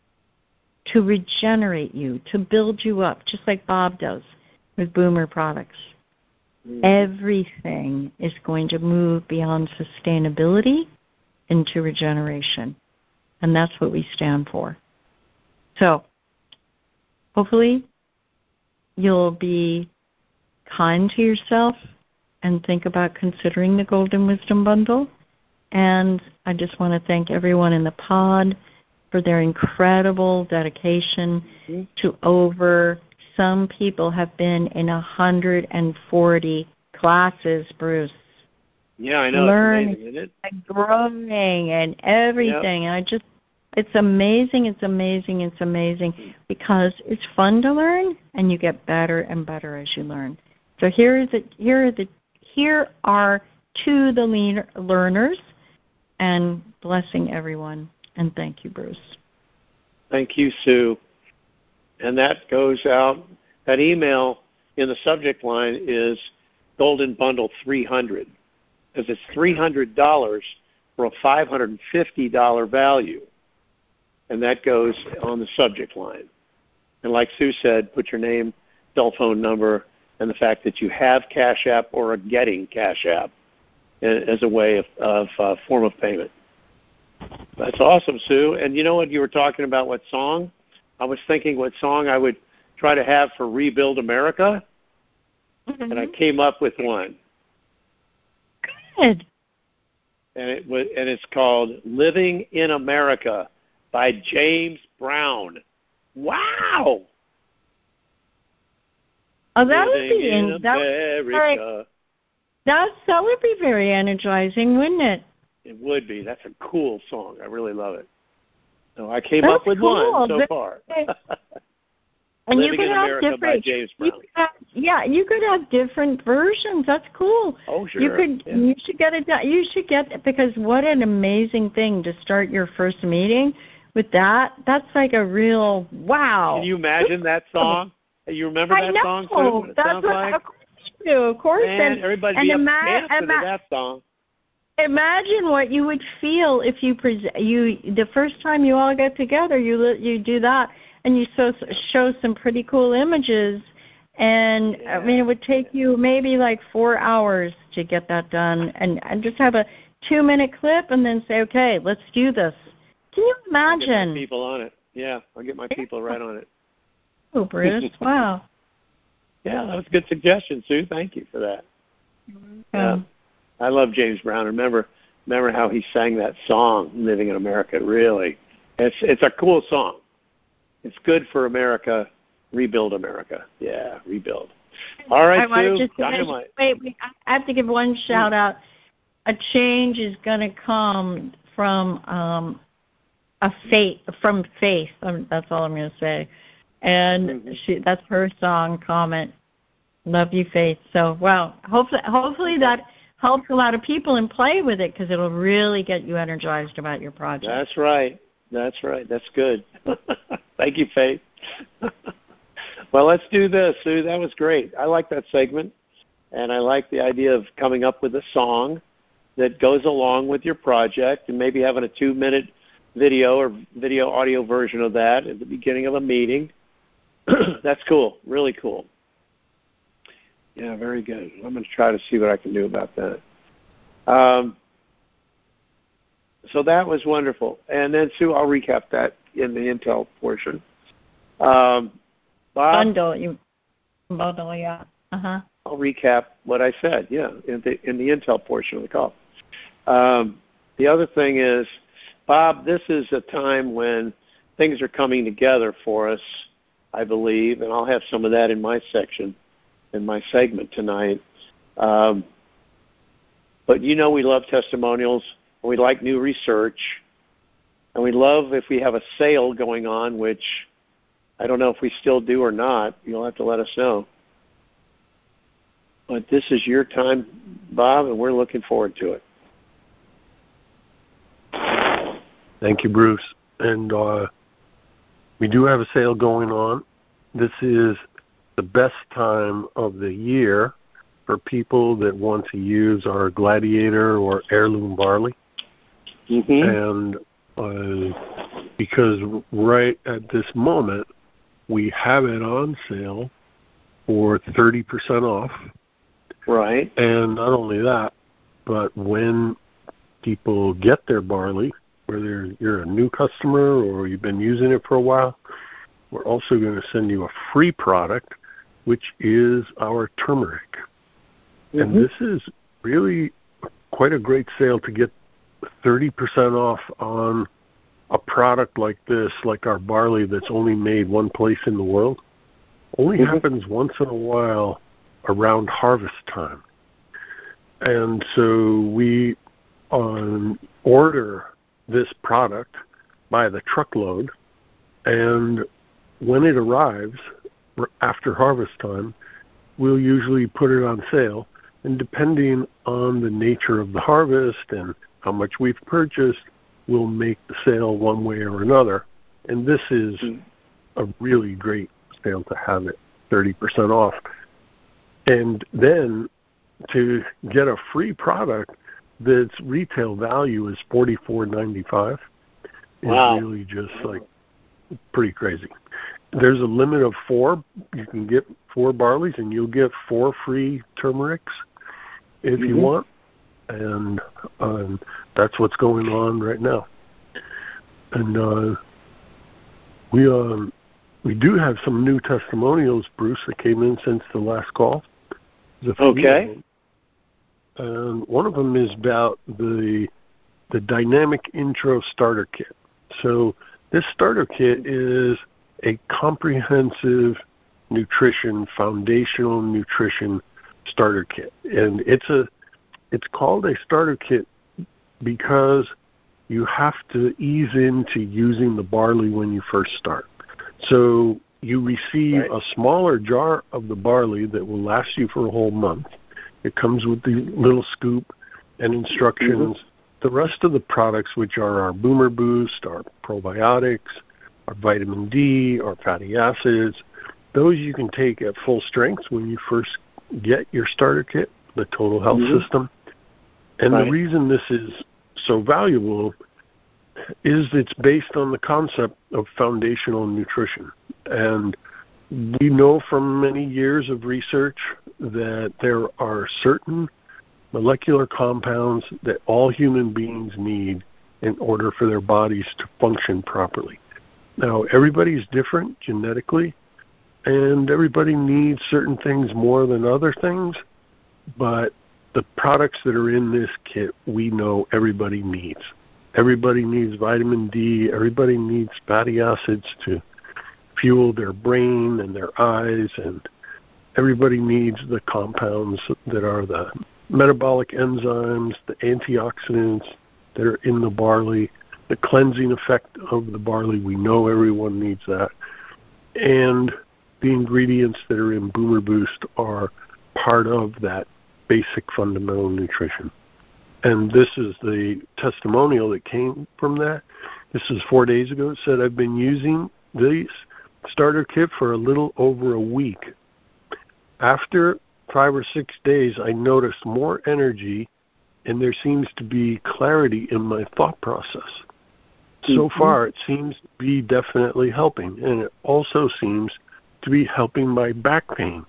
to regenerate you, to build you up, just like Bob does with Boomer Products. Mm-hmm. Everything is going to move beyond sustainability into regeneration, and that's what we stand for. So, hopefully, you'll be kind to yourself and think about considering the Golden Wisdom Bundle. And I just want to thank everyone in the pod for their incredible dedication mm-hmm. to over, some people have been in one hundred forty classes, Bruce. Yeah, I know. Learning it's amazing, isn't it? And growing and everything. Yep. And I just, it's amazing, it's amazing, it's amazing because it's fun to learn and you get better and better as you learn. So here is the, here are the, here are to the leader, learners, and blessing everyone. And thank you, Bruce. Thank you, Sue. And that goes out, that email in the subject line is Golden Bundle three hundred, because it's three hundred dollars for a five hundred fifty dollars value. And that goes on the subject line. And like Sue said, put your name, cell phone number, and the fact that you have Cash App or are getting Cash App as a way of, of uh, form of payment. That's awesome, Sue. And you know what, you were talking about what song? I was thinking what song I would try to have for Rebuild America, mm-hmm. and I came up with one. Good. And it was, and it's called "Living in America" by James Brown. Wow. Oh, that would be in in, that, America. That, that would be very energizing, wouldn't it? It would be. That's a cool song. I really love it. So I came That's up with cool. one so but, far. And Living you could in have America different, by James Brown. You have, yeah, you could have different versions. That's cool. Oh, sure. You could. Yeah. You should get it. You should get it, because what an amazing thing to start your first meeting with that. That's like a real wow. Can you imagine that song? You remember that I know. song too? What it That's sounds what, like? Of course you do. Of course. Man, and everybody and be ima- up dancing ima- to that song. Imagine what you would feel if you pre- you the first time you all get together, you you do that, and you so, show some pretty cool images, and yeah. I mean it would take you maybe like four hours to get that done, and, and just have a two minute clip, and then say, okay, let's do this. Can you imagine? I'll get my people on it. Yeah, I'll get my people right on it. Oh, Bruce! Wow. Yeah, that was a good suggestion, Sue. Thank you for that. Mm-hmm. Yeah. I love James Brown. Remember, remember how he sang that song, "Living in America." Really, it's it's a cool song. It's good for America. Rebuild America. Yeah, rebuild. All right, I Sue. Just Dynamite. Wait, wait, I have to give one shout out. A change is going to come from um, a faith, from faith. Um, that's all I'm going to say. And mm-hmm. she, that's her song comment. Love you, Faith. So, wow. Hopefully, hopefully that helps a lot of people and play with it, because it'll really get you energized about your project. That's right. That's right. That's good. Thank you, Faith. Well, let's do this, Sue. That was great. I like that segment, and I like the idea of coming up with a song that goes along with your project, and maybe having a two-minute video or video audio version of that at the beginning of a meeting. That's cool. Really cool. Yeah, very good. I'm going to try to see what I can do about that. Um, so that was wonderful. And then, Sue, I'll recap that in the Intel portion. Um, Bob? Bundle, you bundle, yeah. Uh-huh. I'll recap what I said, yeah, in the, in the Intel portion of the call. Um, the other thing is, Bob, this is a time when things are coming together for us, I believe, and I'll have some of that in my section, in my segment tonight. Um, but you know we love testimonials, and we like new research, and we love if we have a sale going on, which I don't know if we still do or not. You'll have to let us know. But this is your time, Bob, and we're looking forward to it. Thank you, Bruce. And uh, we do have a sale going on. This is the best time of the year for people that want to use our Gladiator or Heirloom barley. Mm-hmm. And uh, because right at this moment, we have it on sale for thirty percent off. Right. And not only that, but when people get their barley, whether you're a new customer or you've been using it for a while, we're also going to send you a free product, which is our turmeric. Mm-hmm. And this is really quite a great sale to get thirty percent off on a product like this, like our barley that's only made one place in the world. Only mm-hmm. happens once in a while around harvest time. And so we um, order this product by the truckload, and when it arrives after harvest time, we'll usually put it on sale, and depending on the nature of the harvest and how much we've purchased, we'll make the sale one way or another. And this is a really great sale to have it thirty percent off. And then to get a free product that's retail value is forty-four ninety-five is wow. really just like pretty crazy. There's a limit of four. You can get four barleys, and you'll get four free turmerics if mm-hmm. you want. And um, that's what's going on right now. And uh, we um, we do have some new testimonials, Bruce, that came in since the last call. Okay. And one of them is about the the Dynamic Intro Starter Kit. So this starter kit is a comprehensive nutrition, foundational nutrition starter kit. And it's a it's called a starter kit because you have to ease into using the barley when you first start. So you receive right. a smaller jar of the barley that will last you for a whole month. It comes with the little scoop and instructions. Mm-hmm. The rest of the products, which are our Boomer Boost, our probiotics, our vitamin D, our fatty acids, those you can take at full strength when you first get your starter kit, the Total Health mm-hmm. System. And right. the reason this is so valuable is it's based on the concept of foundational nutrition. And we know from many years of research that there are certain molecular compounds that all human beings need in order for their bodies to function properly. Now, everybody's different genetically, and everybody needs certain things more than other things, but the products that are in this kit, we know everybody needs. Everybody needs vitamin D. Everybody needs fatty acids to fuel their brain and their eyes, and everybody needs the compounds that are the metabolic enzymes, the antioxidants that are in the barley, the cleansing effect of the barley. We know everyone needs that. And the ingredients that are in Boomer Boost are part of that basic fundamental nutrition. And this is the testimonial that came from that. This is four days ago. It said, I've been using this starter kit for a little over a week. After five or six days, I noticed more energy, and there seems to be clarity in my thought process. So mm-hmm. far, it seems to be definitely helping, and it also seems to be helping my back pain.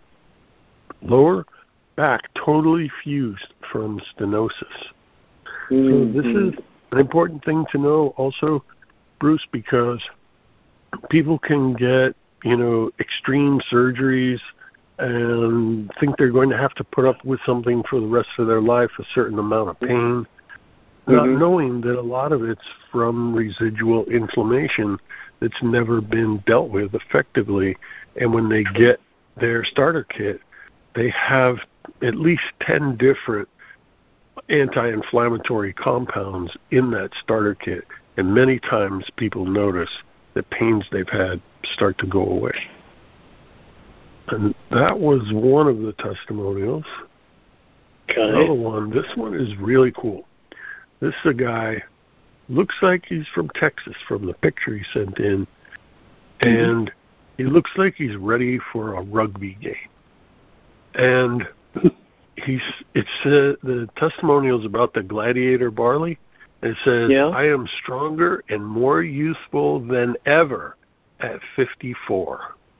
Lower back totally fused from stenosis. Mm-hmm. So this is an important thing to know also, Bruce, because people can get you know, extreme surgeries and think they're going to have to put up with something for the rest of their life, a certain amount of pain, mm-hmm. not knowing that a lot of it's from residual inflammation that's never been dealt with effectively. And when they get their starter kit, they have at least ten different anti-inflammatory compounds in that starter kit. And many times people notice the pains they've had start to go away. And that was one of the testimonials. Okay. Another one, this one is really cool. This is a guy, looks like he's from Texas from the picture he sent in, and he looks like he's ready for a rugby game. And he's it's uh, the testimonial's about the Gladiator barley. It says, yeah. I am stronger and more useful than ever at fifty-four.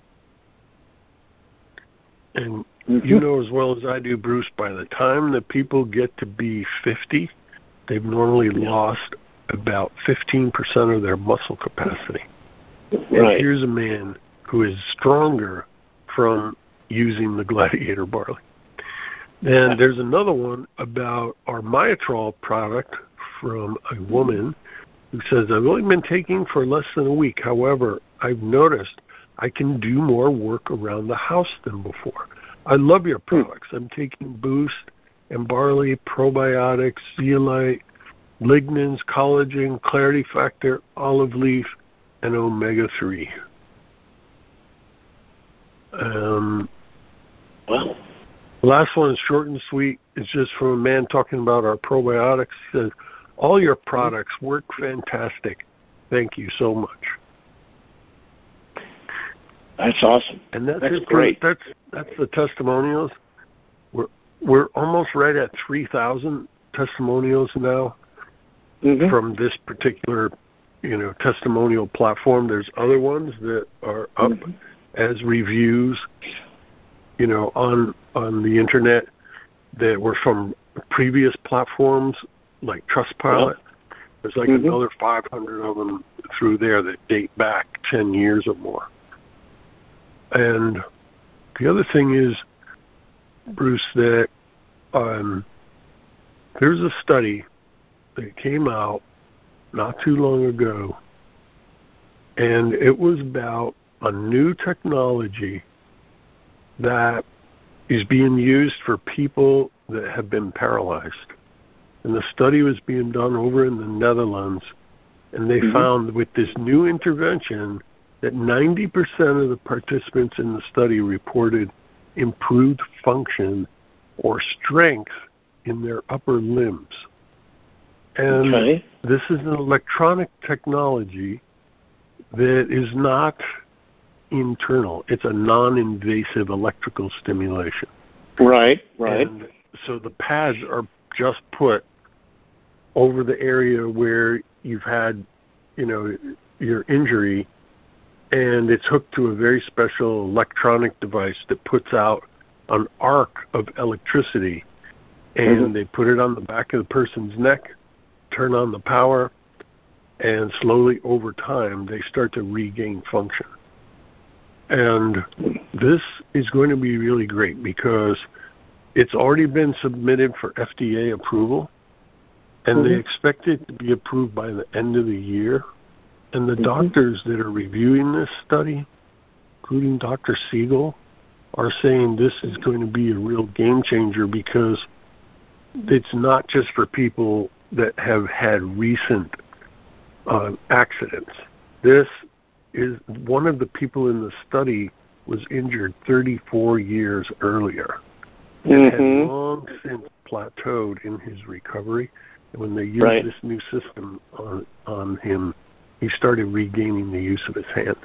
And mm-hmm. you know as well as I do, Bruce, by the time that people get to be fifty, they've normally yeah. lost about fifteen percent of their muscle capacity. Right. And here's a man who is stronger from using the Gladiator barley. And there's another one about our Myotrol product from a woman who says, I've only been taking for less than a week. However, I've noticed I can do more work around the house than before. I love your products. I'm taking Boost and Barley, probiotics, zeolite, lignans, collagen, clarity factor, olive leaf, and omega three. Um, well, the last one is short and sweet. It's just from a man talking about our probiotics. He says, all your products work fantastic. Thank you so much. That's awesome. And that's, that's it. great. That's that's the testimonials. We're we're almost right at three thousand testimonials now mm-hmm. from this particular, you know, testimonial platform. There's other ones that are up mm-hmm. as reviews, you know, on on the internet that were from previous platforms like Trustpilot. Yeah. There's like mm-hmm. another five hundred of them through there that date back ten years or more. And the other thing is, Bruce, that um, there's a study that came out not too long ago, and it was about a new technology that is being used for people that have been paralyzed. And the study was being done over in the Netherlands, and they mm-hmm. found with this new intervention that ninety percent of the participants in the study reported improved function or strength in their upper limbs. And okay. this is an electronic technology that is not internal. It's a non-invasive electrical stimulation. Right, right. And so the pads are just put over the area where you've had, you know, your injury, and it's hooked to a very special electronic device that puts out an arc of electricity, and mm-hmm. they put it on the back of the person's neck, turn on the power, and slowly over time they start to regain function. And this is going to be really great because it's already been submitted for F D A approval, and mm-hmm. they expect it to be approved by the end of the year. And the mm-hmm. doctors that are reviewing this study, including Doctor Siegel, are saying this is going to be a real game changer because it's not just for people that have had recent uh, accidents. This is one of the people in the study was injured thirty-four years earlier and mm-hmm. had long since plateaued in his recovery. And when they used right. this new system on, on him, he started regaining the use of his hands.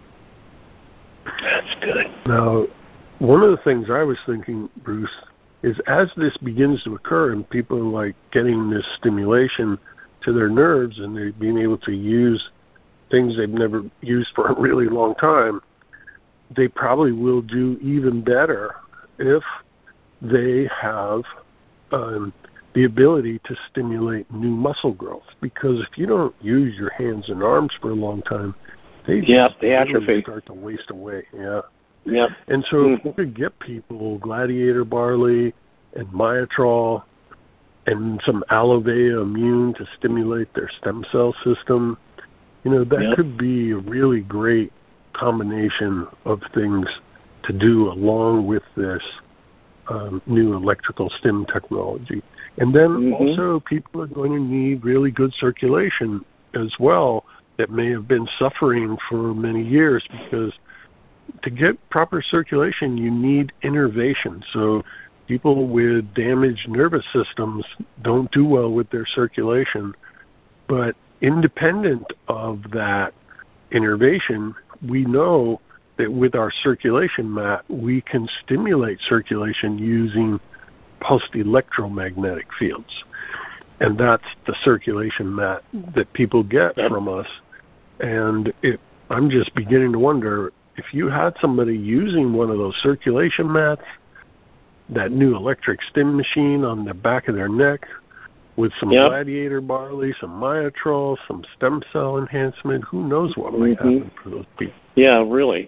That's good. Now, one of the things I was thinking, Bruce, is as this begins to occur and people are like getting this stimulation to their nerves and they're being able to use things they've never used for a really long time, they probably will do even better if they have um, the ability to stimulate new muscle growth. Because if you don't use your hands and arms for a long time, they yep, just the really atrophy start to waste away. Yeah. Yep. And so mm-hmm. if we could get people gladiator barley and Myotrol and some Alovea Immune to stimulate their stem cell system, you know, that yep. could be a really great combination of things to do along with this um, new electrical stim technology. And then mm-hmm. also people are going to need really good circulation as well that may have been suffering for many years, because to get proper circulation, you need innervation. So people with damaged nervous systems don't do well with their circulation. But independent of that innervation, we know that with our circulation mat, we can stimulate circulation using pulsed electromagnetic fields. And that's the circulation mat that people get yep. from us. And it, I'm just beginning to wonder, if you had somebody using one of those circulation mats, that new electric stim machine on the back of their neck, with some yep. gladiator barley, some Myotrol, some stem cell enhancement, who knows what might mm-hmm. happen for those people. Yeah, really.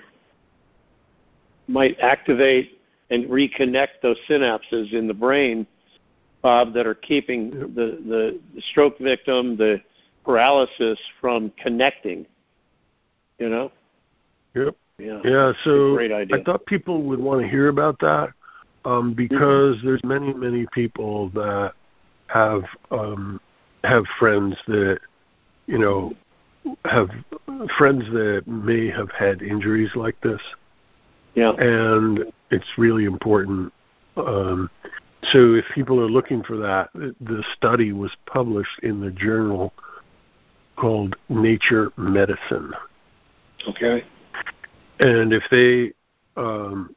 Might activate and reconnect those synapses in the brain, Bob, that are keeping yep. the, the, the stroke victim, the paralysis from connecting, you know? Yep. Yeah, yeah so great idea. I thought people would want to hear about that um, because mm-hmm. there's many, many people that have um, have friends that, you know, have friends that may have had injuries like this. Yeah. And it's really important. Um, so if people are looking for that, the study was published in the journal called Nature Medicine. Okay. And if they um,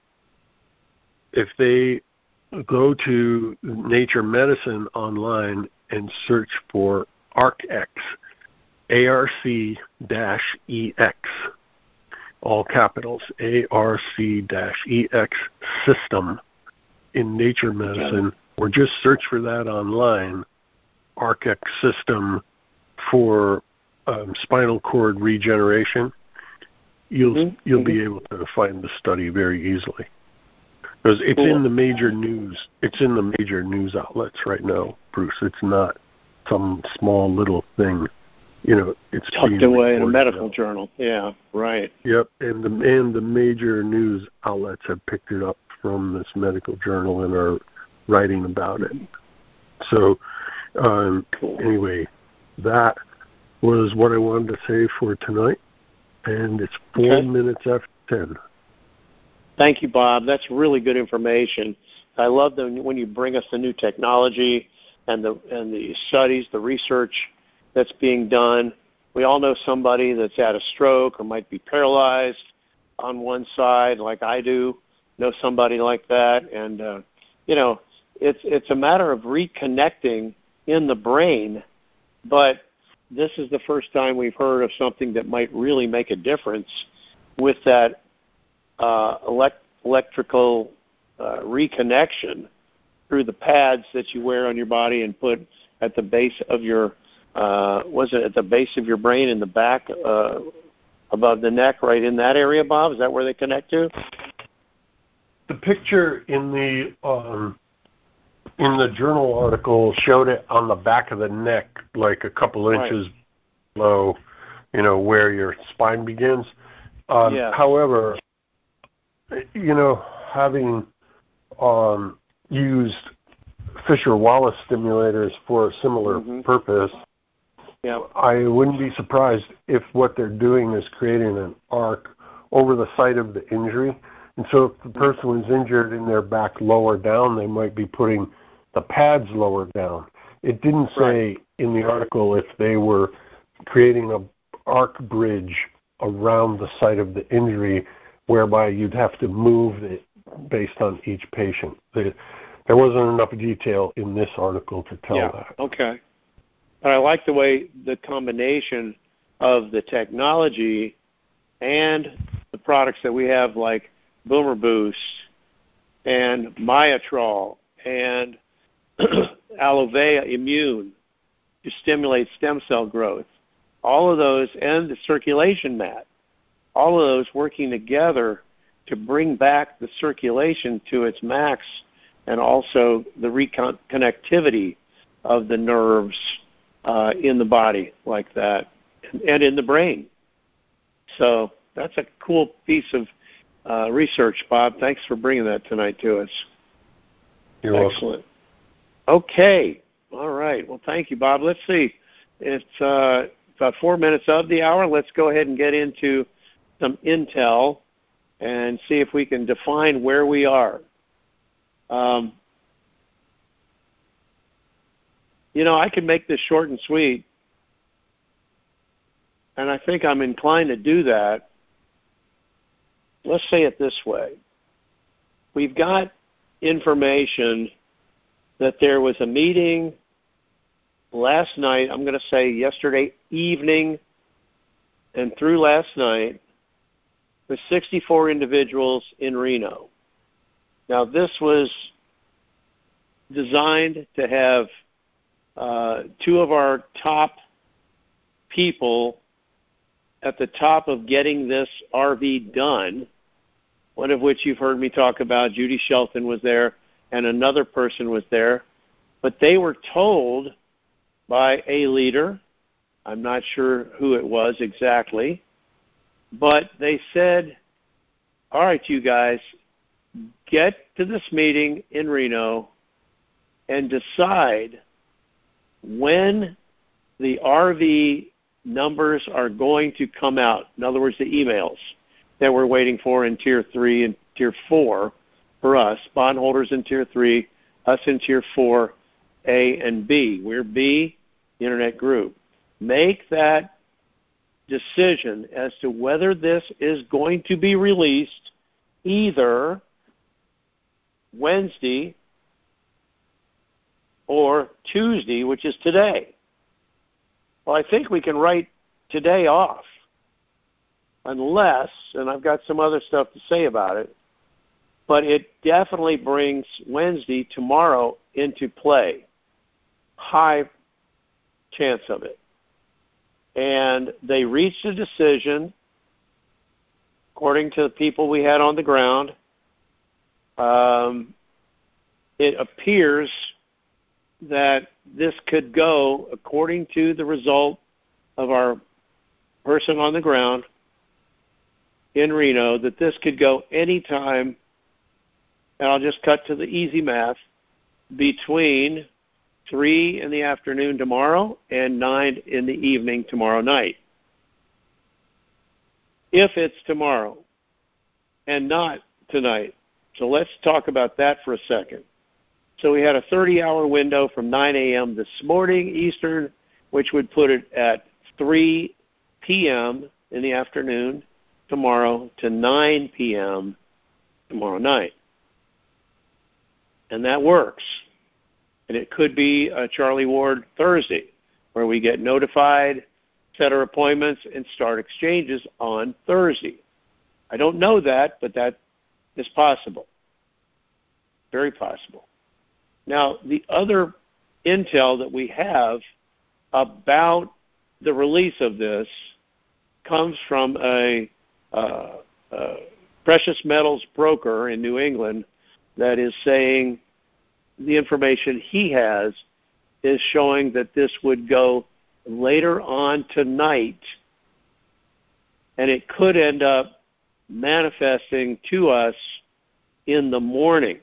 if they go to Nature Medicine online and search for ARC-X, A R C E X, all capitals, A R C E X system in Nature Medicine, okay. or just search for that online, ARC-X system for um, spinal cord regeneration, you'll mm-hmm. you'll mm-hmm. be able to find the study very easily. Because it's cool. in the major news. It's in the major news outlets right now, Bruce. It's not some small little thing. You know, it's tucked away in a medical now. journal. Yeah, right. Yep, and the and the major news outlets have picked it up from this medical journal and are writing about it. So, um, cool. anyway, that was what I wanted to say for tonight, and it's four okay. minutes after ten. Thank you, Bob. That's really good information. I love the, when you bring us the new technology and the and the studies, the research that's being done. We all know somebody that's had a stroke or might be paralyzed on one side, like I do. Know somebody like that, and uh, you know, it's it's a matter of reconnecting in the brain. But this is the first time we've heard of something that might really make a difference with that uh, elect- electrical uh, reconnection through the pads that you wear on your body and put at the base of your uh, was it at the base of your brain in the back uh, above the neck, right in that area, Bob? Is that where they connect to? The picture in the um, in the journal article showed it on the back of the neck, like a couple inches right. below, you know, where your spine begins. Um, yeah. However, you know, having um, used Fisher-Wallace stimulators for a similar mm-hmm. purpose, yeah. I wouldn't be surprised if what they're doing is creating an arc over the site of the injury. And so if the person was injured in their back lower down, they might be putting the pads lower down. It didn't say right. in the article if they were creating an arc bridge around the site of the injury whereby you'd have to move it based on each patient. There wasn't enough detail in this article to tell yeah. that. Okay. But I like the way the combination of the technology and the products that we have like Boomer Boost and Myotrol and Alovea Immune to stimulate stem cell growth. All of those and the circulation mat all of those working together to bring back the circulation to its max, and also the reconnectivity of the nerves uh, in the body like that, and in the brain. So that's a cool piece of uh, research, Bob. Thanks for bringing that tonight to us. You're Excellent. Welcome. Okay. All right. Well, thank you, Bob. Let's see. It's uh, about four minutes of the hour. Let's go ahead and get into some intel and see if we can define where we are. Um, you know, I can make this short and sweet, and I think I'm inclined to do that. Let's say it this way. We've got information that there was a meeting last night, I'm going to say yesterday evening and through last night, with sixty-four individuals in Reno. Now, this was designed to have uh, two of our top people at the top of getting this R V done, one of which you've heard me talk about. Judy Shelton was there, and another person was there. But they were told by a leader, I'm not sure who it was exactly, but they said, all right, you guys, get to this meeting in Reno and decide when the R V numbers are going to come out. In other words, the emails that we're waiting for in Tier three and Tier four for us, bondholders in Tier three, us in Tier four, A and B. We're B, the Internet Group. Make that decision as to whether this is going to be released either Wednesday or Tuesday, which is today. Well, I think we can write today off unless, and I've got some other stuff to say about it, but it definitely brings Wednesday, tomorrow, into play. High chance of it. And they reached a decision, according to the people we had on the ground. Um, it appears that this could go, according to the result of our person on the ground in Reno, that this could go anytime, and I'll just cut to the easy math, between three in the afternoon tomorrow and nine in the evening tomorrow night. If it's tomorrow and not tonight. So let's talk about that for a second. So we had a thirty-hour window from nine a.m. this morning Eastern, which would put it at three p.m. in the afternoon tomorrow to nine p.m. tomorrow night. And that works. And it could be a Charlie Ward Thursday, where we get notified, set our appointments, and start exchanges on Thursday. I don't know that, but that is possible. Very possible. Now, the other intel that we have about the release of this comes from a, uh, a precious metals broker in New England that is saying the information he has is showing that this would go later on tonight, and it could end up manifesting to us in the morning.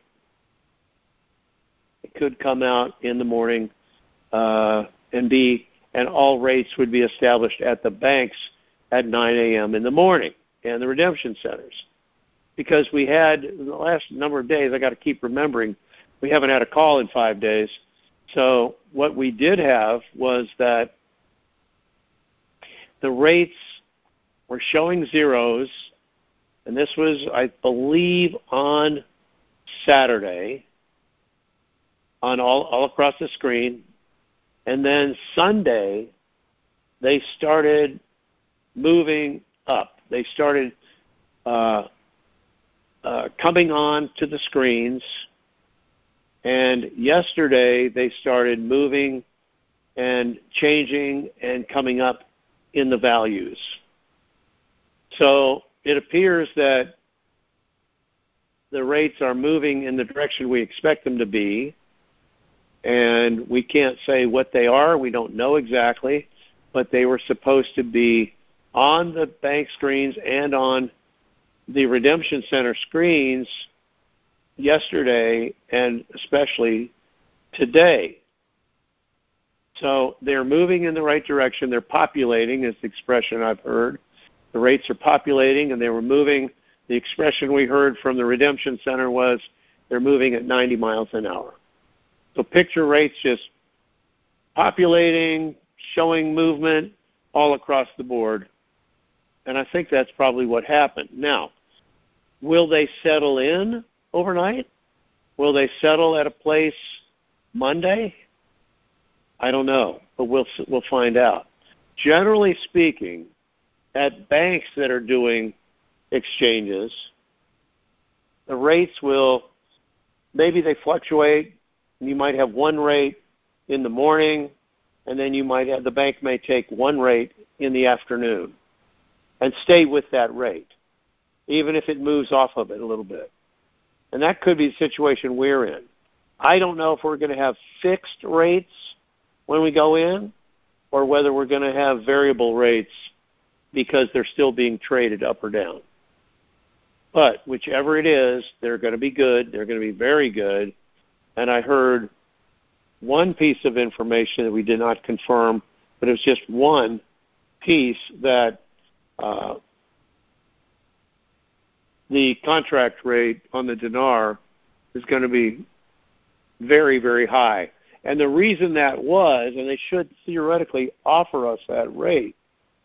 It could come out in the morning uh, and be, and all rates would be established at the banks at nine a.m. in the morning and the redemption centers. Because we had, in the last number of days, I got to keep remembering, we haven't had a call in five days. So what we did have was that the rates were showing zeros, and this was, I believe, on Saturday, on all, all across the screen. And then Sunday, they started moving up. They started uh, uh, coming on to the screens. And yesterday, they started moving and changing and coming up in the values. So it appears that the rates are moving in the direction we expect them to be, and we can't say what they are. We don't know exactly, but they were supposed to be on the bank screens and on the Redemption Center screens yesterday and especially today. So they're moving in the right direction. They're populating is the expression I've heard. The rates are populating, and they were moving. The expression we heard from the Redemption Center was they're moving at ninety miles an hour. So picture rates just populating, showing movement all across the board. And I think that's probably what happened. Now, will they settle in overnight? Will they settle at a place Monday? I don't know, but we'll we'll find out. Generally speaking, at banks that are doing exchanges, the rates will, maybe they fluctuate. You might have one rate in the morning, and then you might have, the bank may take one rate in the afternoon and stay with that rate, even if it moves off of it a little bit. And that could be the situation we're in. I don't know if we're going to have fixed rates when we go in, or whether we're going to have variable rates because they're still being traded up or down. But whichever it is, they're going to be good. They're going to be very good. And I heard one piece of information that we did not confirm, but it was just one piece that uh, the contract rate on the dinar is going to be very, very high. And the reason that was, and they should theoretically offer us that rate,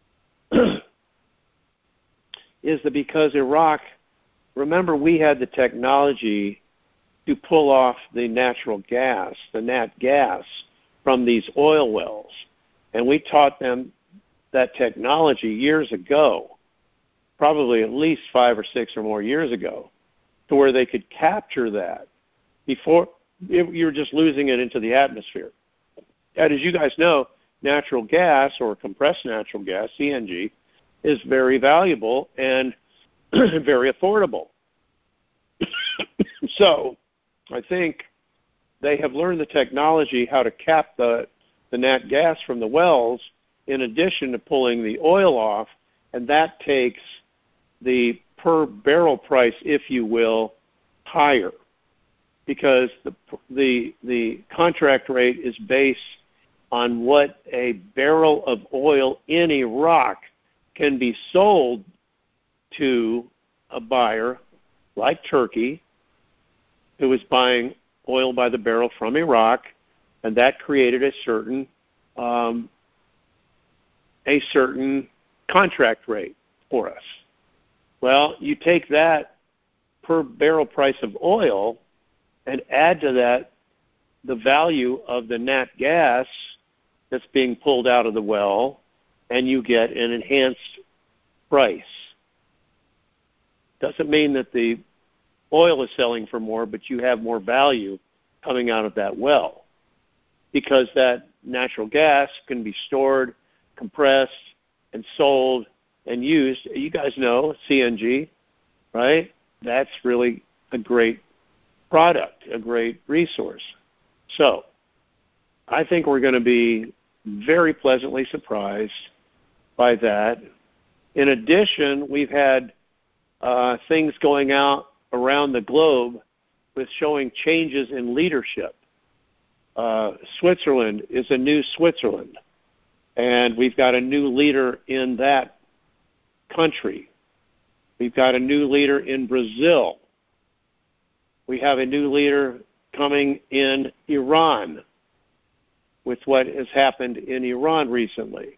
is that because Iraq, remember we had the technology to pull off the natural gas, the nat gas, from these oil wells. And we taught them that technology years ago, probably at least five or six or more years ago, to where they could capture that before you're just losing it into the atmosphere. And as you guys know, natural gas or compressed natural gas, C N G, is very valuable and very affordable. So I think they have learned the technology how to cap the, the nat gas from the wells in addition to pulling the oil off, and that takes the per barrel price, if you will, higher, because the the the contract rate is based on what a barrel of oil in Iraq can be sold to a buyer like Turkey, who is buying oil by the barrel from Iraq, and that created a certain um, a certain contract rate for us. Well, you take that per barrel price of oil and add to that the value of the nat gas that's being pulled out of the well, and you get an enhanced price. Doesn't mean that the oil is selling for more, but you have more value coming out of that well, because that natural gas can be stored, compressed, and sold and used. You guys know C N G, right? That's really a great product, a great resource. So I think we're going to be very pleasantly surprised by that. In addition, we've had uh, things going out around the globe with showing changes in leadership. Uh, Switzerland is a new Switzerland, and we've got a new leader in that country. We've got a new leader in Brazil. We have a new leader coming in Iran with what has happened in Iran recently.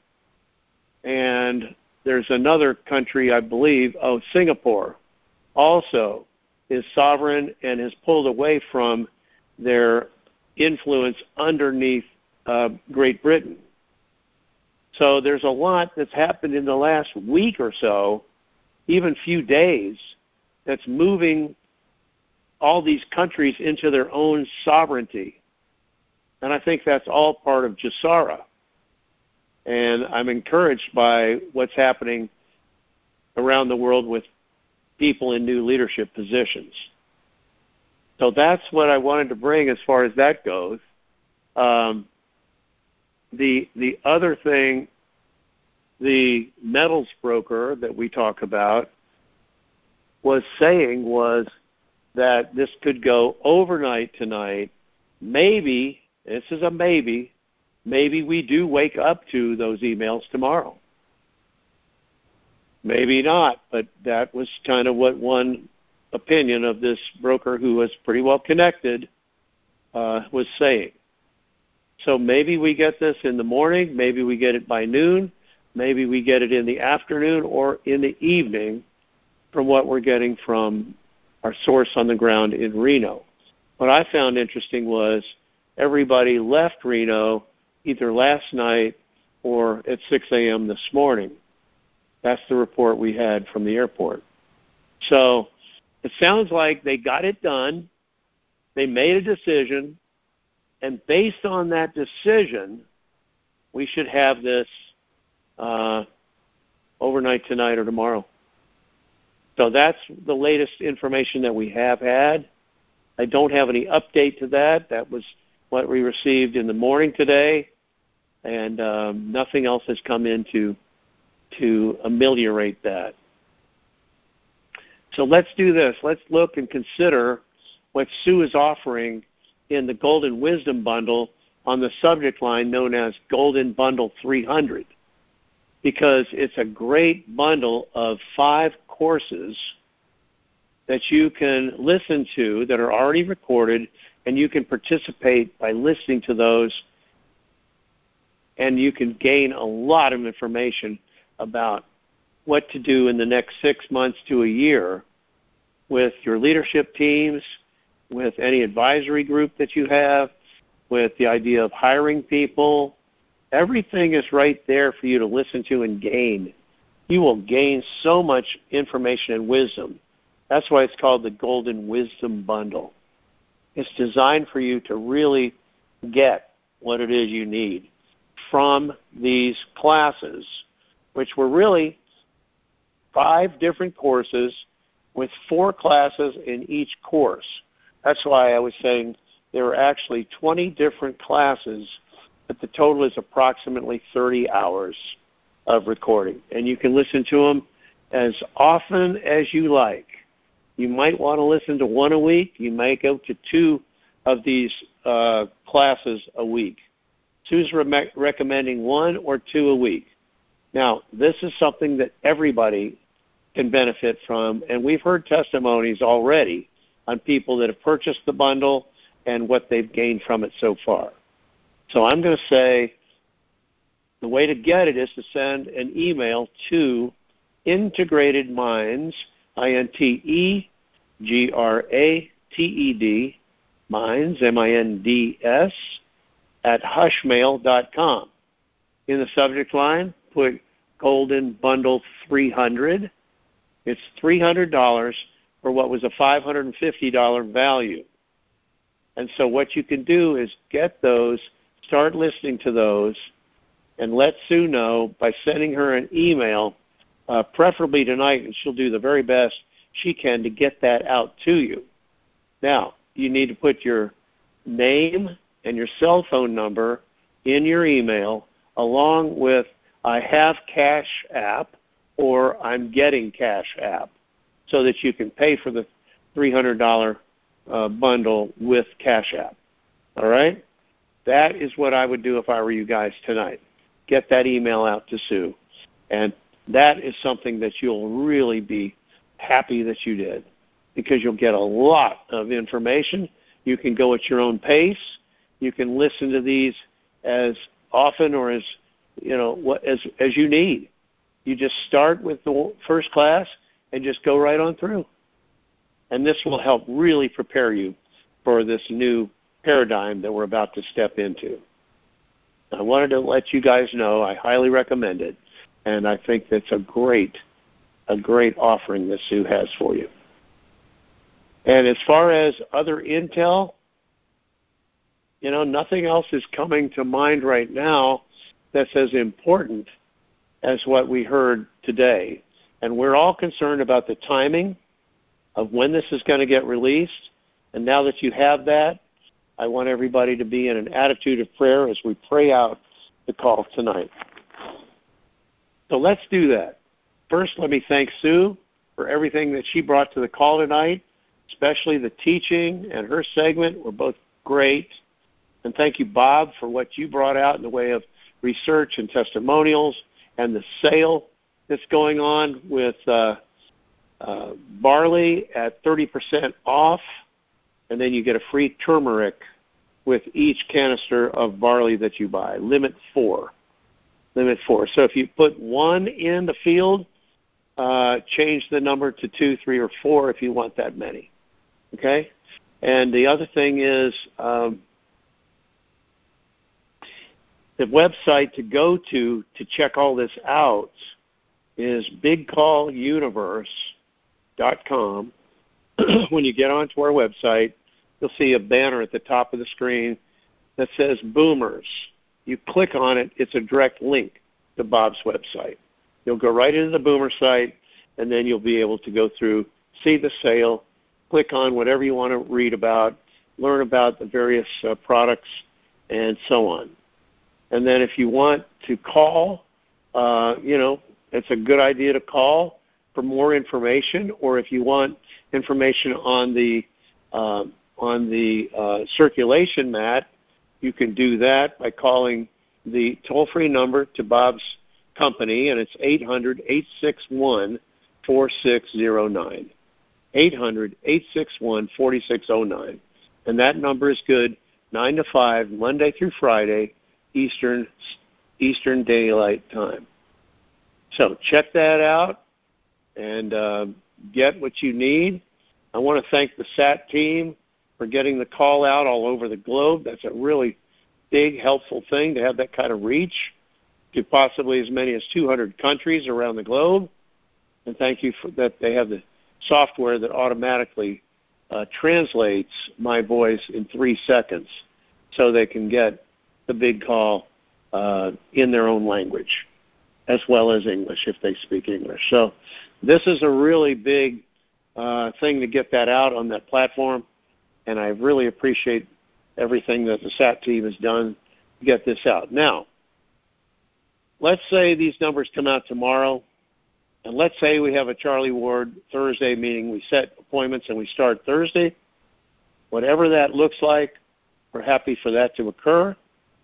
And there's another country, I believe, oh, Singapore, also is sovereign and has pulled away from their influence underneath uh, Great Britain. So there's a lot that's happened in the last week or so, even few days, that's moving all these countries into their own sovereignty. And I think that's all part of Jesara. And I'm encouraged by what's happening around the world with people in new leadership positions. So that's what I wanted to bring as far as that goes. Um, the the other thing, the metals broker that we talk about was saying was that this could go overnight tonight. Maybe, this is a maybe, maybe we do wake up to those emails tomorrow. Maybe not, but that was kind of what one opinion of this broker who was pretty well connected uh, was saying. So maybe we get this in the morning, maybe we get it by noon, maybe we get it in the afternoon or in the evening from what we're getting from our source on the ground in Reno. What I found interesting was everybody left Reno either last night or at six a.m. this morning. That's the report we had from the airport. So it sounds like they got it done, they made a decision, and based on that decision, we should have this uh, overnight tonight or tomorrow. So that's the latest information that we have had. I don't have any update to that. That was what we received in the morning today, and um, nothing else has come in to, to ameliorate that. So let's do this. Let's look and consider what Sue is offering in the Golden Wisdom Bundle on the subject line known as Golden Bundle three hundred, because it's a great bundle of five courses that you can listen to that are already recorded, and you can participate by listening to those, and you can gain a lot of information about what to do in the next six months to a year with your leadership teams, with any advisory group that you have, with the idea of hiring people. Everything is right there for you to listen to and gain. You will gain so much information and wisdom. That's why it's called the Golden Wisdom Bundle. It's designed for you to really get what it is you need from these classes, which were really five different courses with four classes in each course. That's why I was saying there were actually twenty different classes, but the total is approximately thirty hours of recording. And you can listen to them as often as you like. You might want to listen to one a week. You might go to two of these uh, classes a week. Sue's re- recommending one or two a week. Now, this is something that everybody can benefit from, and we've heard testimonies already on people that have purchased the bundle and what they've gained from it so far. So I'm going to say the way to get it is to send an email to Integrated Minds, I N T E G R A T E D, Minds, M I N D S, at hushmail dot com. In the subject line, put Golden Bundle three hundred. It's three hundred dollars for what was a five hundred fifty dollars value. And so what you can do is get those, start listening to those, and let Sue know by sending her an email, uh, preferably tonight, and she'll do the very best she can to get that out to you. Now, you need to put your name and your cell phone number in your email along with I have Cash App or I'm getting Cash App so that you can pay for the three hundred dollars uh, bundle with Cash App. All right? That is what I would do if I were you guys tonight. Get that email out to Sue. And that is something that you'll really be happy that you did, because you'll get a lot of information. You can go at your own pace. You can listen to these as often or as, you know, what as as you need. You just start with the first class and just go right on through. And this will help really prepare you for this new paradigm that we're about to step into. I wanted to let you guys know I highly recommend it, and I think that's a great, a great offering that Sue has for you. And as far as other intel, you know, nothing else is coming to mind right now that's as important as what we heard today. And we're all concerned about the timing of when this is going to get released. And now that you have that, I want everybody to be in an attitude of prayer as we pray out the call tonight. So let's do that. First, let me thank Sue for everything that she brought to the call tonight, especially the teaching and her segment were both great. And thank you, Bob, for what you brought out in the way of research and testimonials and the sale that's going on with uh, uh, barley at thirty percent off, and then you get a free turmeric with each canister of barley that you buy. Limit four. Limit four. So if you put one in the field, uh, change the number to two, three, or four if you want that many. Okay? And the other thing is um, the website to go to to check all this out is big call universe dot com. When you get onto our website, you'll see a banner at the top of the screen that says Boomers. You click on it, it's a direct link to Bob's website. You'll go right into the Boomer site, and then you'll be able to go through, see the sale, click on whatever you want to read about, learn about the various uh, products, and so on. And then if you want to call, uh, you know, it's a good idea to call for more information, or if you want information on the uh, on the uh, circulation mat, you can do that by calling the toll-free number to Bob's company, and it's eight hundred, eight six one, four six zero nine. eight hundred, eight six one, four six zero nine. And that number is good nine to five, Monday through Friday, Eastern Eastern Daylight Time. So check that out and uh, get what you need. I want to thank the S A T team for getting the call out all over the globe. That's a really big, helpful thing to have that kind of reach to possibly as many as two hundred countries around the globe. And thank you for that. They have the software that automatically uh, translates my voice in three seconds so they can get the big call uh, in their own language as well as English if they speak English. So this is a really big uh, thing to get that out on that platform, and I really appreciate everything that the S A T team has done to get this out. Now, let's say these numbers come out tomorrow, and let's say we have a Charlie Ward Thursday meeting. We set appointments and we start Thursday. Whatever that looks like, we're happy for that to occur.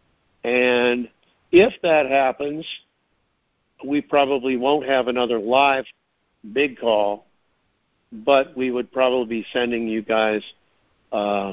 And if that happens, we probably won't have another live big call, but we would probably be sending you guys, uh,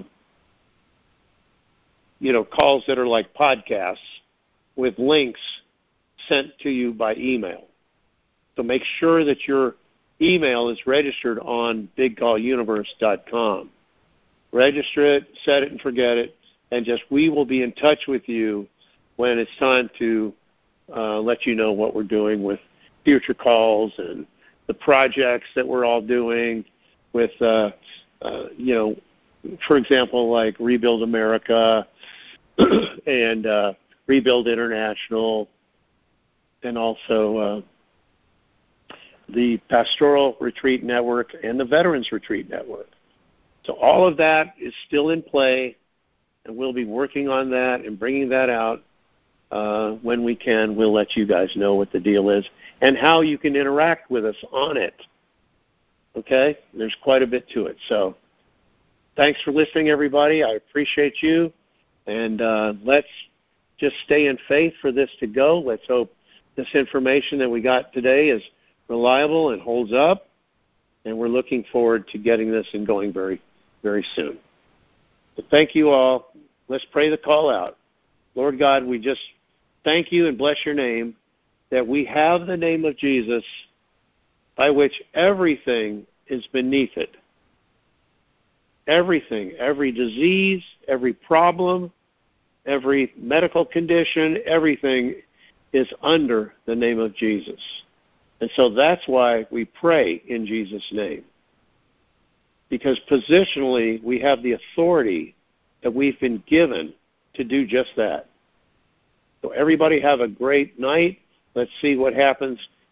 you know, calls that are like podcasts with links sent to you by email. So make sure that your email is registered on big call universe dot com. Register it, set it and forget it, and just we will be in touch with you when it's time to uh, let you know what we're doing with future calls and the projects that we're all doing with, uh, uh, you know, for example, like Rebuild America and uh, Rebuild International, and also uh, the Pastoral Retreat Network and the Veterans Retreat Network. So all of that is still in play, and we'll be working on that and bringing that out uh, when we can. We'll let you guys know what the deal is and how you can interact with us on it. Okay? There's quite a bit to it. So thanks for listening, everybody. I appreciate you. And uh, let's just stay in faith for this to go. Let's hope this information that we got today is reliable and holds up. And we're looking forward to getting this and going very, very soon. So thank you all. Let's pray the call out. Lord God, we just thank you and bless your name that we have the name of Jesus by which everything is beneath it. Everything, every disease, every problem, every medical condition, everything is under the name of Jesus. And so that's why we pray in Jesus' name. Because positionally, we have the authority that we've been given to do just that. So everybody have a great night. Let's see what happens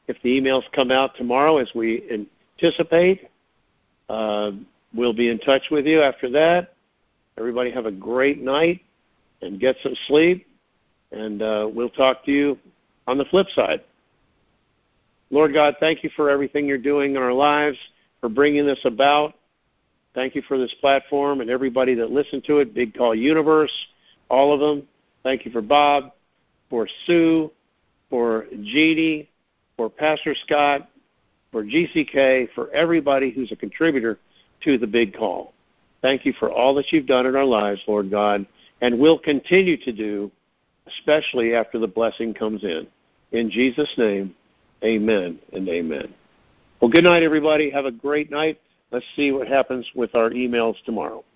if the emails come out tomorrow as we anticipate. Uh, we'll be in touch with you after that. Everybody have a great night and get some sleep, and uh, we'll talk to you on the flip side. Lord God, thank you for everything you're doing in our lives, for bringing this about. Thank you for this platform and everybody that listened to it, Big Call Universe, all of them. Thank you for Bob, for Sue, for Jeannie, for Pastor Scott, for G C K, for everybody who's a contributor to the Big Call. Thank you for all that you've done in our lives, Lord God, and will continue to do, especially after the blessing comes in. In Jesus' name, amen and amen. Well, good night, everybody. Have a great night. Let's see what happens with our emails tomorrow.